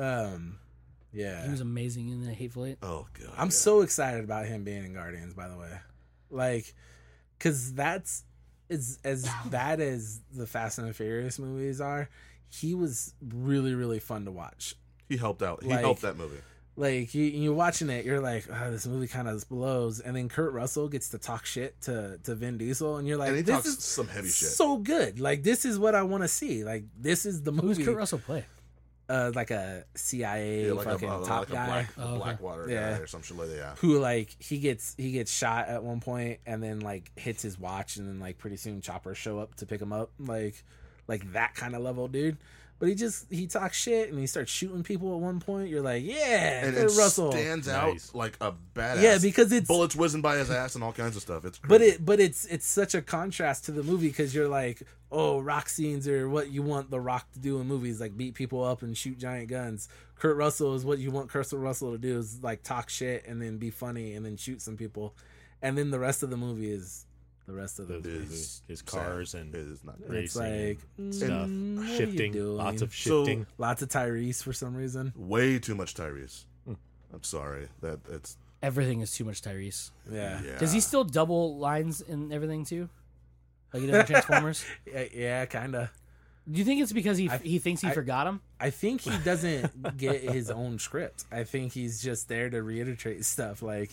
yeah. He was amazing in the Hateful Eight. Oh god. I'm so excited about him being in Guardians, by the way. Like, because that's as bad as the Fast and the Furious movies are. He was really, really fun to watch. He helped out. He Like- helped that movie. Like, you're watching it, you're like, oh, this movie kind of blows. And then Kurt Russell gets to talk shit to Vin Diesel, and you're like, And he this talks is some heavy shit. so good. Like, this is what I want to see. Like, this is the Who's movie. Kurt Russell play? Like a CIA Yeah, like fucking a top guy. Blackwater Yeah. guy or some shit like that. Yeah. Who like he gets shot at one point and then like hits his watch and then like pretty soon choppers show up to pick him up, like that kind of level dude. But he talks shit and he starts shooting people at one point. You're like, yeah, And Kurt it Russell. stands Nice. out like a badass. Yeah, because it's bullets whizzing by his ass and all kinds of stuff. It's crazy. but it's such a contrast to the movie because you're like, oh, rock scenes are what you want The Rock to do in movies, like beat people up and shoot giant guns. Kurt Russell is what you want Kurt Russell to do, is like talk shit and then be funny and then shoot some people, and then the rest of the movie is the rest of the movie. His cars sad. and It is not. It's racing like and stuff, what are you shifting, doing? lots of So- shifting. Lots of Tyrese for some reason. Way too much Tyrese. I'm sorry that it's everything is too much Tyrese. Yeah. Does he still double lines in everything too? Like he does in Transformers? Yeah, kind of. Do you think it's because he thinks he forgot him? I think he doesn't get his own script. I think he's just there to reiterate stuff like,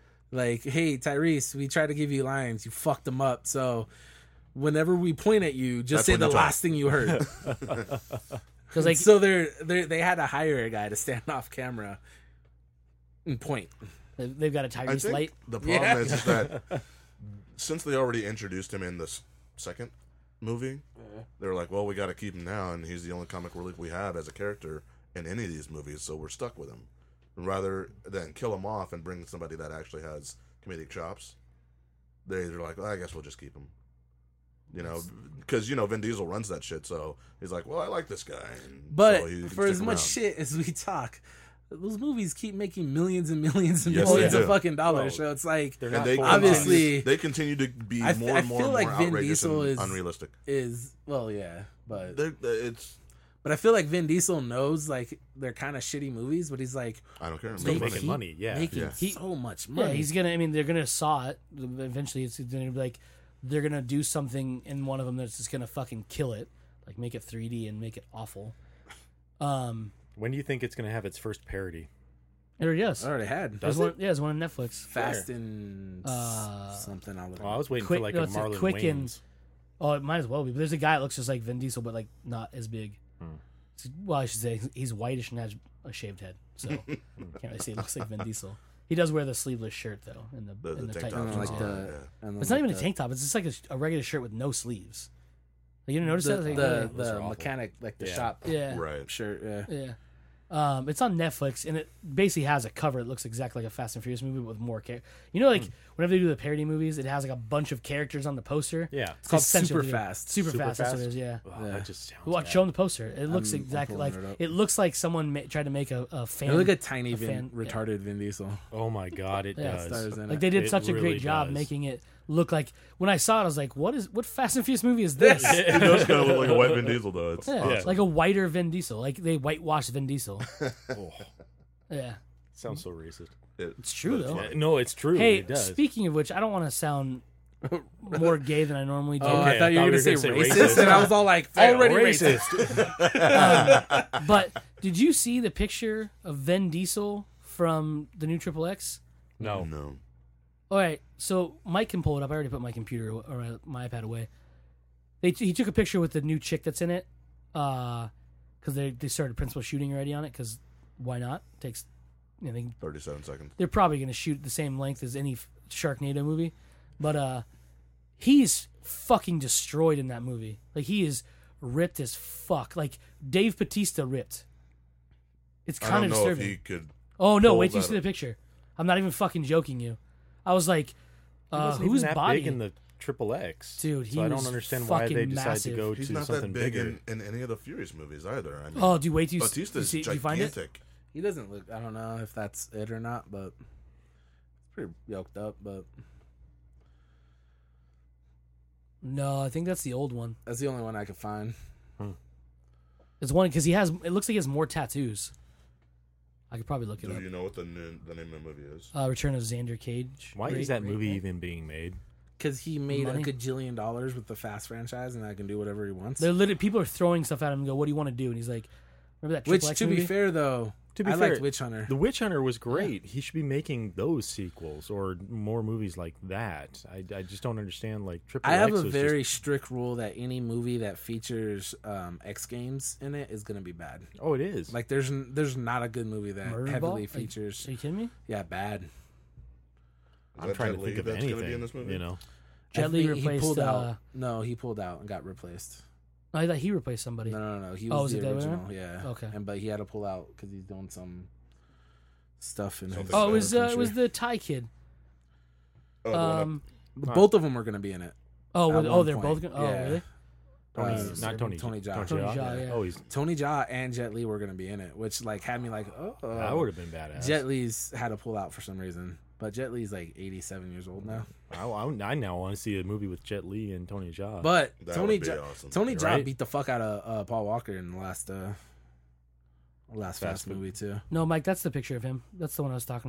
hey, Tyrese, we tried to give you lines. You fucked them up. So whenever we point at you, just That's say when the you talk. last thing you heard. Because like So they had to hire a guy to stand off camera and point. they've got a I Tyrese think light. the problem is that since they already introduced him in the second movie, they're like, well, we got to keep him now, and he's the only comic relief we have as a character in any of these movies, so we're stuck with him. Rather than kill him off and bring somebody that actually has comedic chops, they're like, well, I guess we'll just keep him. You know, because Vin Diesel runs that shit, so he's like, well, I like this guy. And But so he can for stick as much around. shit as we talk, those movies keep making millions and millions and Yes, millions they of do. fucking dollars. Well, So it's like They're And not they full obviously- they continue to be I more and more feel and like more Vin outrageous Diesel and is- unrealistic. yeah, but It's I feel like Vin Diesel knows like they're kind of shitty movies, but he's like I don't care. Still Make making money. money. Yeah. making Yeah. so much Yeah, money. he's gonna. I mean, they're gonna saw it. Eventually, it's gonna be like they're gonna do something in one of them that's just gonna fucking kill it, like make it 3D and make it awful. When do you think it's going to have its first parody? It already does. already had There's one. Yeah, there's one on Netflix. Fast and something. I'll look Well, I was waiting Quick- for like no, a it's a Marlon Quick and- Wayans. Oh, it might as well be. But there's a guy that looks just like Vin Diesel, but like not as big. Well, I should say he's whitish and has a shaved head, so can't really say he looks like Vin Diesel. He does wear the sleeves shirt though, in the The tight tank jeans, tops. like yeah. the. It's not even a tank top. It's just like a regular shirt with no sleeves. Like, you didn't notice that? Like, The Those are awful. mechanic, like the Yeah. shop yeah, Right. shirt. Yeah. yeah. It's on Netflix, and it basically has a cover that looks exactly like a Fast and Furious movie, but with more characters. You know, like whenever they do the parody movies, it has like a bunch of characters on the poster. Yeah. It's called It's Super essentially- Fast. Super Super fast. That's what Fast? it is. Yeah. Oh, Yeah. That just sounds Well, bad. show them the poster. It looks I'm exactly pulling like it up. it looks like someone tried to make a fan. It look like tiny a Vin, fan- yeah. retarded Vin Diesel. Oh my God, it Yeah, does. stars in Like it. they did It such a really great job does. making it look like. When I saw it, I was like, "What Fast and Furious movie is this?" It does kind of look like a white Vin Diesel, though. It's Yeah, awesome. like a whiter Vin Diesel. Like they whitewashed Vin Diesel. Oh, Yeah, sounds so racist. it's true though. Yeah, no, it's true. Hey, it does. speaking of which, I don't want to sound more gay than I normally do. Oh, Okay, I thought you were gonna say racist. racist, and I was all like, already racist. But did you see the picture of Vin Diesel from the new Triple X? No. No. All right, so Mike can pull it up. I already put my computer or my iPad away. He took a picture with the new chick that's in it, because they started principal shooting already on it. Because why not? Takes, 37 seconds. they're probably going to shoot the same length as any Sharknado movie, but he's fucking destroyed in that movie. Like he is ripped as fuck. Like Dave Bautista ripped. It's I kind don't of know if disturbing. he could. Oh no! pull Wait till you that see the up. picture. I'm not even fucking joking you. I was like, He wasn't whose even that body? big in the Triple X, Dude, he so I was don't understand why they fucking decide massive. to go He's to not something that big bigger. in any of the Furious movies either. I mean, Oh, dude, wait till you Batista's see. Do you find it? gigantic. He doesn't look. I don't know if that's it or not, but it's pretty yoked up. But No, I think that's the old one. that's the only one I could find. It's one because he has. It looks like he has more tattoos. I could probably look it Do up. you know what the name of the movie is? Return of Xander Cage. Why is that movie even being made? Because he made Money? a gajillion dollars with the Fast franchise, and I can do whatever he wants. They're literally people are throwing stuff at him and go, "What do you want to do?" And he's like, "Remember that Which, Triple X to movie?" be fair, though, To be I fair, liked Witch Hunter. The Witch Hunter was great. He should be making those sequels or more movies like that. I just don't understand. Like Triple I have X a was very strict rule that any movie that features X Games in it is going to be bad. just, oh, it is. Like, there's not a good movie that Murder heavily Ball? Like, features. Are you kidding me? Yeah, bad. Is I'm that trying Jet to think Li of that's gonna anything. be in this movie? You know, Jet I Li think replaced. He pulled out. No, he pulled out and got replaced. I thought he replaced somebody. No. He Oh, was was it the the other original. one? Yeah. Okay. But he had to pull out because he's doing some stuff in his. Something Oh, it country. was the Thai kid. Oh, the one that- But both of them are going to be in it. Oh, At they're one both. point. Gonna, oh, Yeah. really? not Tony Tony Jaa. Tony Jaa, yeah. Oh, he's Tony Jaa and Jet Li were going to be in it, which like had me like, oh, that would have been badass. Jet Li's had to pull out for some reason, but Jet Li's like 87 years old now. I now want to see a movie with Jet Li and Tony Jaa. But That Tony would be Jaa, awesome. Tony Jaa Right? beat the fuck out of Paul Walker in the last Fast Food. movie too. No, Mike, that's the picture of him. That's the one I was talking about.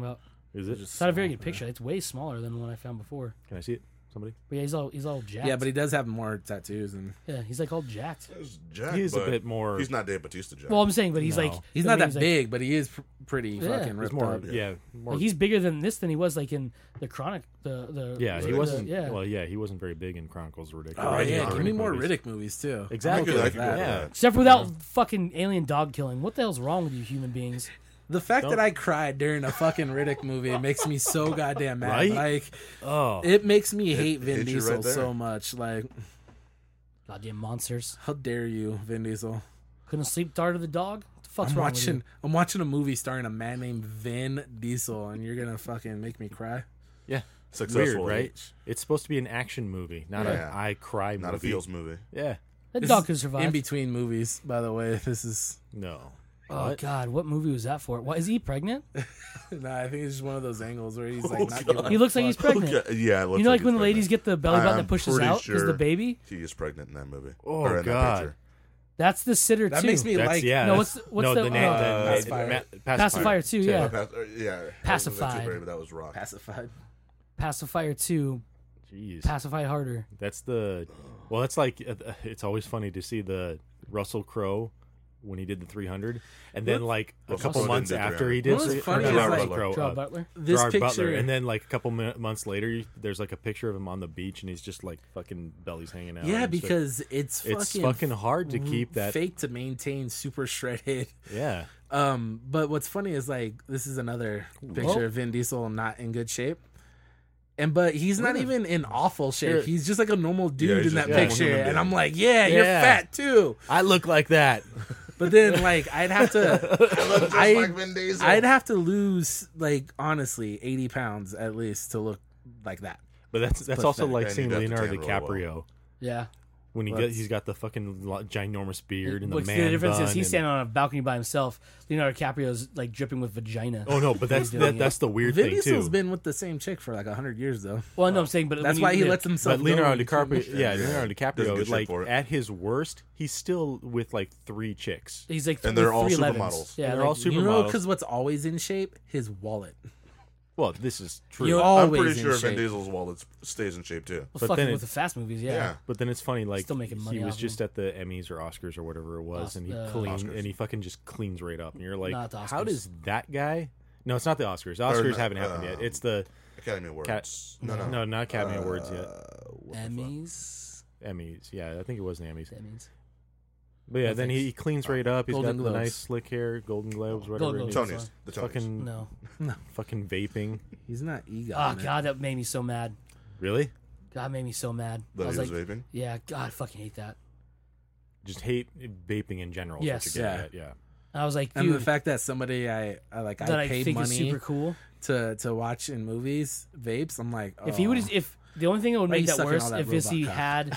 Is it? It's not a very good picture. It's way smaller than the one I found before. Can I see it? Somebody? But yeah, he's all jacked. Yeah, but he does have more tattoos, and yeah, he's like all jacked. He's Jack, He's a but bit more. He's not Dave Bautista Jack. Well, I'm saying, but he's No. like he's I not mean, that big, but he is pretty Yeah. fucking He's ripped more. up. Yeah. More. like, he's bigger than this than he was like in the Chronic. The yeah. He the- wasn't. Yeah, Well, yeah. He wasn't very big in Chronicles of Riddick. Oh Or any yeah, of the give me Riddick more movies. Riddick movies too. Exactly. I could go with Yeah. that. except without fucking alien dog killing. What the hell's wrong with you human beings? The fact Don't- that I cried during a fucking Riddick movie makes me so goddamn mad. Right? Like Oh. it makes me hate Vin hit you Diesel right there. so much. Like Goddamn monsters! how dare you, Vin Diesel? Couldn't sleep, darted the dog. What the fuck's wrong with you? I'm watching a movie starring a man named Vin Diesel, and you're gonna fucking make me cry. Yeah. Successful Weird, right? age. It's supposed to be an action movie, not Yeah. a I cry movie. Not a feels movie. Yeah. That This dog is could survive. In between movies, by the way, this is. No. Oh What? God, what movie was that for? What is he pregnant? Nah, I think it's just one of those angles where he's like Oh, not God. giving He a looks like he's fuck. pregnant. Okay, yeah, it looks You know, like when he's the ladies pregnant. get the belly button I'm that pushes pretty out because sure the baby. He is pregnant in that movie. Oh, Or in God. That picture. That's the sitter That too. makes me That's like. yeah. No, that's- what's no, the- the name? Pacifier. Pacifier 2, yeah. Yeah. Pacified. That, that was Rock. Pacified. Pacifier 2, Jeez. Pacified harder. That's the. Well, that's like it's always funny to see the Russell Crowe when he did the 300, and then like a Russell couple Crowe months didn't do after he 300. did, What was funny or is, not like, Russell Crowe, Gerard Butler. This Gerard picture. Butler, and then like a couple months later, there's like a picture of him on the beach, and he's just like fucking belly's hanging out. Yeah, and stuff. because it's fucking hard to keep that. fake to maintain super shredded. Yeah, But what's funny is like this is another picture of Vin Diesel not in good shape. But he's not even in awful shape. Here- He's just like a normal Yeah, dude he's in that just a normal picture. human And being. I'm like, yeah, you're Yeah. fat too. I look like that. But then like I'd have to Just I- like Vin Diesel. I'd have to lose like honestly 80 pounds at least to look like that. But that's also pathetic. like And seeing you'd have to Leonardo tan real well. DiCaprio Yeah. when Well, he's got the fucking ginormous beard and the Look, man the difference bun is he's and- standing on a balcony by himself. Leonardo DiCaprio's like dripping with vagina. Oh no, but that's doing it. that's the weird Vin thing Diesel's too. been with the same chick for like 100 years though. Well, no, I'm saying, but That's when why he you- lets himself But go Leonardo in too much. DiCaprio, yeah, Yeah. Leonardo Doesn't DiCaprio, get shit like for it. at his worst, he's still with like 3 chicks. He's like, And they're with all 311s. supermodels. Yeah, And they're like, all super- You know, supermodels. because what's always in shape? His wallet. Well, this is true. You're I'm always pretty in sure shape. Vin Diesel's wallet stays in shape too. well, but fucking then with the fast movies, yeah. Yeah. But then it's funny, like Still making money he was off just at the Emmys or Oscars or whatever it was, and he Oscars. and he fucking just cleans right up, and you're like, Not the how Oscars. does that guy? No, it's not the Oscars. The Oscars haven't happened yet. It's the Academy Awards. no, not Academy Awards yet. What the fuck? Emmys. Emmys, yeah, I think it was the Emmys. Emmys. But yeah, No, then he cleans right up. He's Golden got the Globes. nice slick hair, Golden Globes, whatever. Golden and Globes. he's Tonys. The Tonys. fucking No. fucking vaping. He's not EGOT. Oh, in it. God, that made me so mad. Really? God made me so mad. That I was he was like, vaping. yeah, God, I fucking hate that. Just hate vaping in general. is Yes. what you're getting at, yeah. I was like, And dude, the fact that somebody I that I paid think is money super cool. to watch in movies vapes, I'm like, If he would, oh. if the only thing that would Why make you that sucking worse, all that if is he robot had,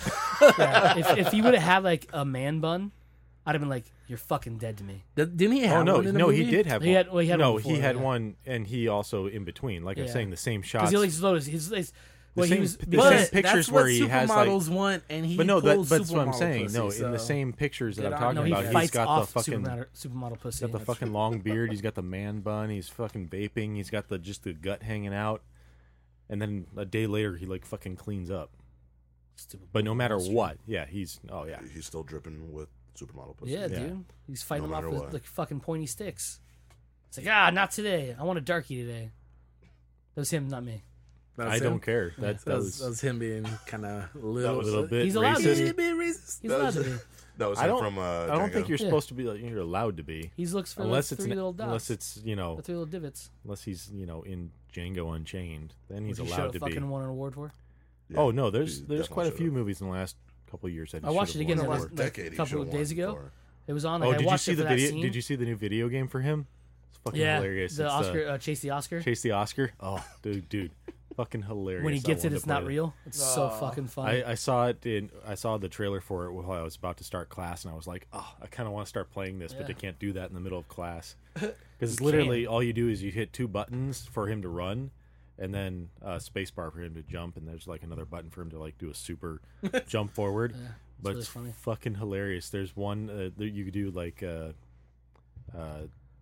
yeah, if he would have had like a man bun, I'd have been like, you're fucking dead to me. Didn't he have Oh no, one in the no, movie? he did have He one. had- well, he had no, one he before, had yeah. one, and he also in between. Like I'm Yeah. saying, the same Because shots. he always loads his well, he same- was the because- same But pictures that's where what he has, like- supermodels want, and he But no, pulls that's what I'm supermodel saying. pussy, No, in the so- same pictures that Get I'm on talking no, he about, he's fights got off the fucking supermodel pussy. got the That's- fucking long beard. He's got the man bun. He's fucking vaping. He's got the just the gut hanging out. And then a day later, he like fucking cleans up. stupid. But no matter bullshit. what, yeah, he's He's still dripping with supermodel pussy. Yeah, Yeah. dude, he's fighting No him off matter with what. like fucking pointy sticks. It's like, not today. I want a darkie today. That was him, not me. That I was don't him? care. That was him being kind of little, a little bit He's allowed to racist. be. a bit racist. He's That allowed was- to be. That was I him don't. from. I don't think Django. you're Yeah. supposed to be. You're allowed to be, He looks for unless the it's three little dots. unless it's the 3 little divots. unless he's in Django Unchained. Then he's Which he allowed should to have be. fucking won an award for. Yeah, Oh no, he there's definitely quite a few should've. movies in the last couple of years that he I watched should've it again won the for. last Last decade, he couple should've of won days ago. for. It was on. Oh, I did you watched see it the for that video? scene. Did you see the new video game for him? It's fucking Yeah, hilarious. the It's Oscar, Chase the Oscar. Chase the Oscar. Oh, dude, fucking hilarious. When he I gets it, wanted it's to play not real. It's so fucking fun. I saw it in. I saw the trailer for it while I was about to start class, and I was like, "Oh, I kind of want to start playing this, but Yeah. they can't do that in the middle of class because it's literally all you do is you hit 2 buttons for him to run, and then space bar for him to jump, and there's like another button for him to like do a super jump forward. Yeah, but really it's funny. fucking hilarious. There's one that you could do like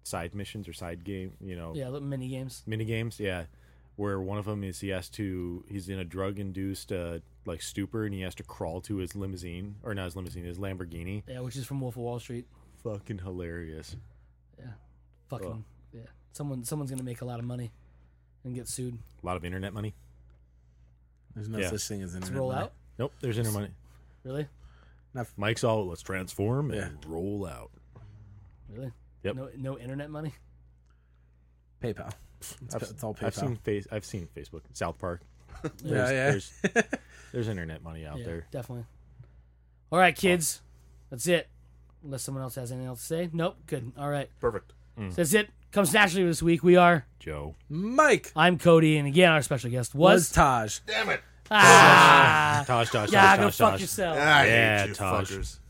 side missions or side game, Yeah, little mini games. mini games. Yeah, where one of them is he's in a drug induced like stupor, and he has to crawl to his limousine, or not his limousine, his Lamborghini. Yeah, which is from Wolf of Wall Street. Fucking hilarious. Yeah, fucking yeah. Someone's gonna make a lot of money and get sued. A lot of internet money. There's no Yeah. such thing as Let's internet roll money. out. Nope, there's internet money. Really, Mike's all, let's transform and roll out. really. Yep. No internet money. PayPal. It's all I've PayPal. I've seen Facebook, South Park. Yeah. There's internet money out Yeah, there. definitely. All right, kids. That's it. Unless someone else has anything else to say. Nope. Good. All right. Perfect. So that's it. Comes naturally this week. We are. Joe. Mike I'm Cody, and again, our special guest was was. Taj. Damn it. Ah! Tosh. Yeah, go Tosh. fuck yourself. I Yeah, hate you Tosh. fuckers.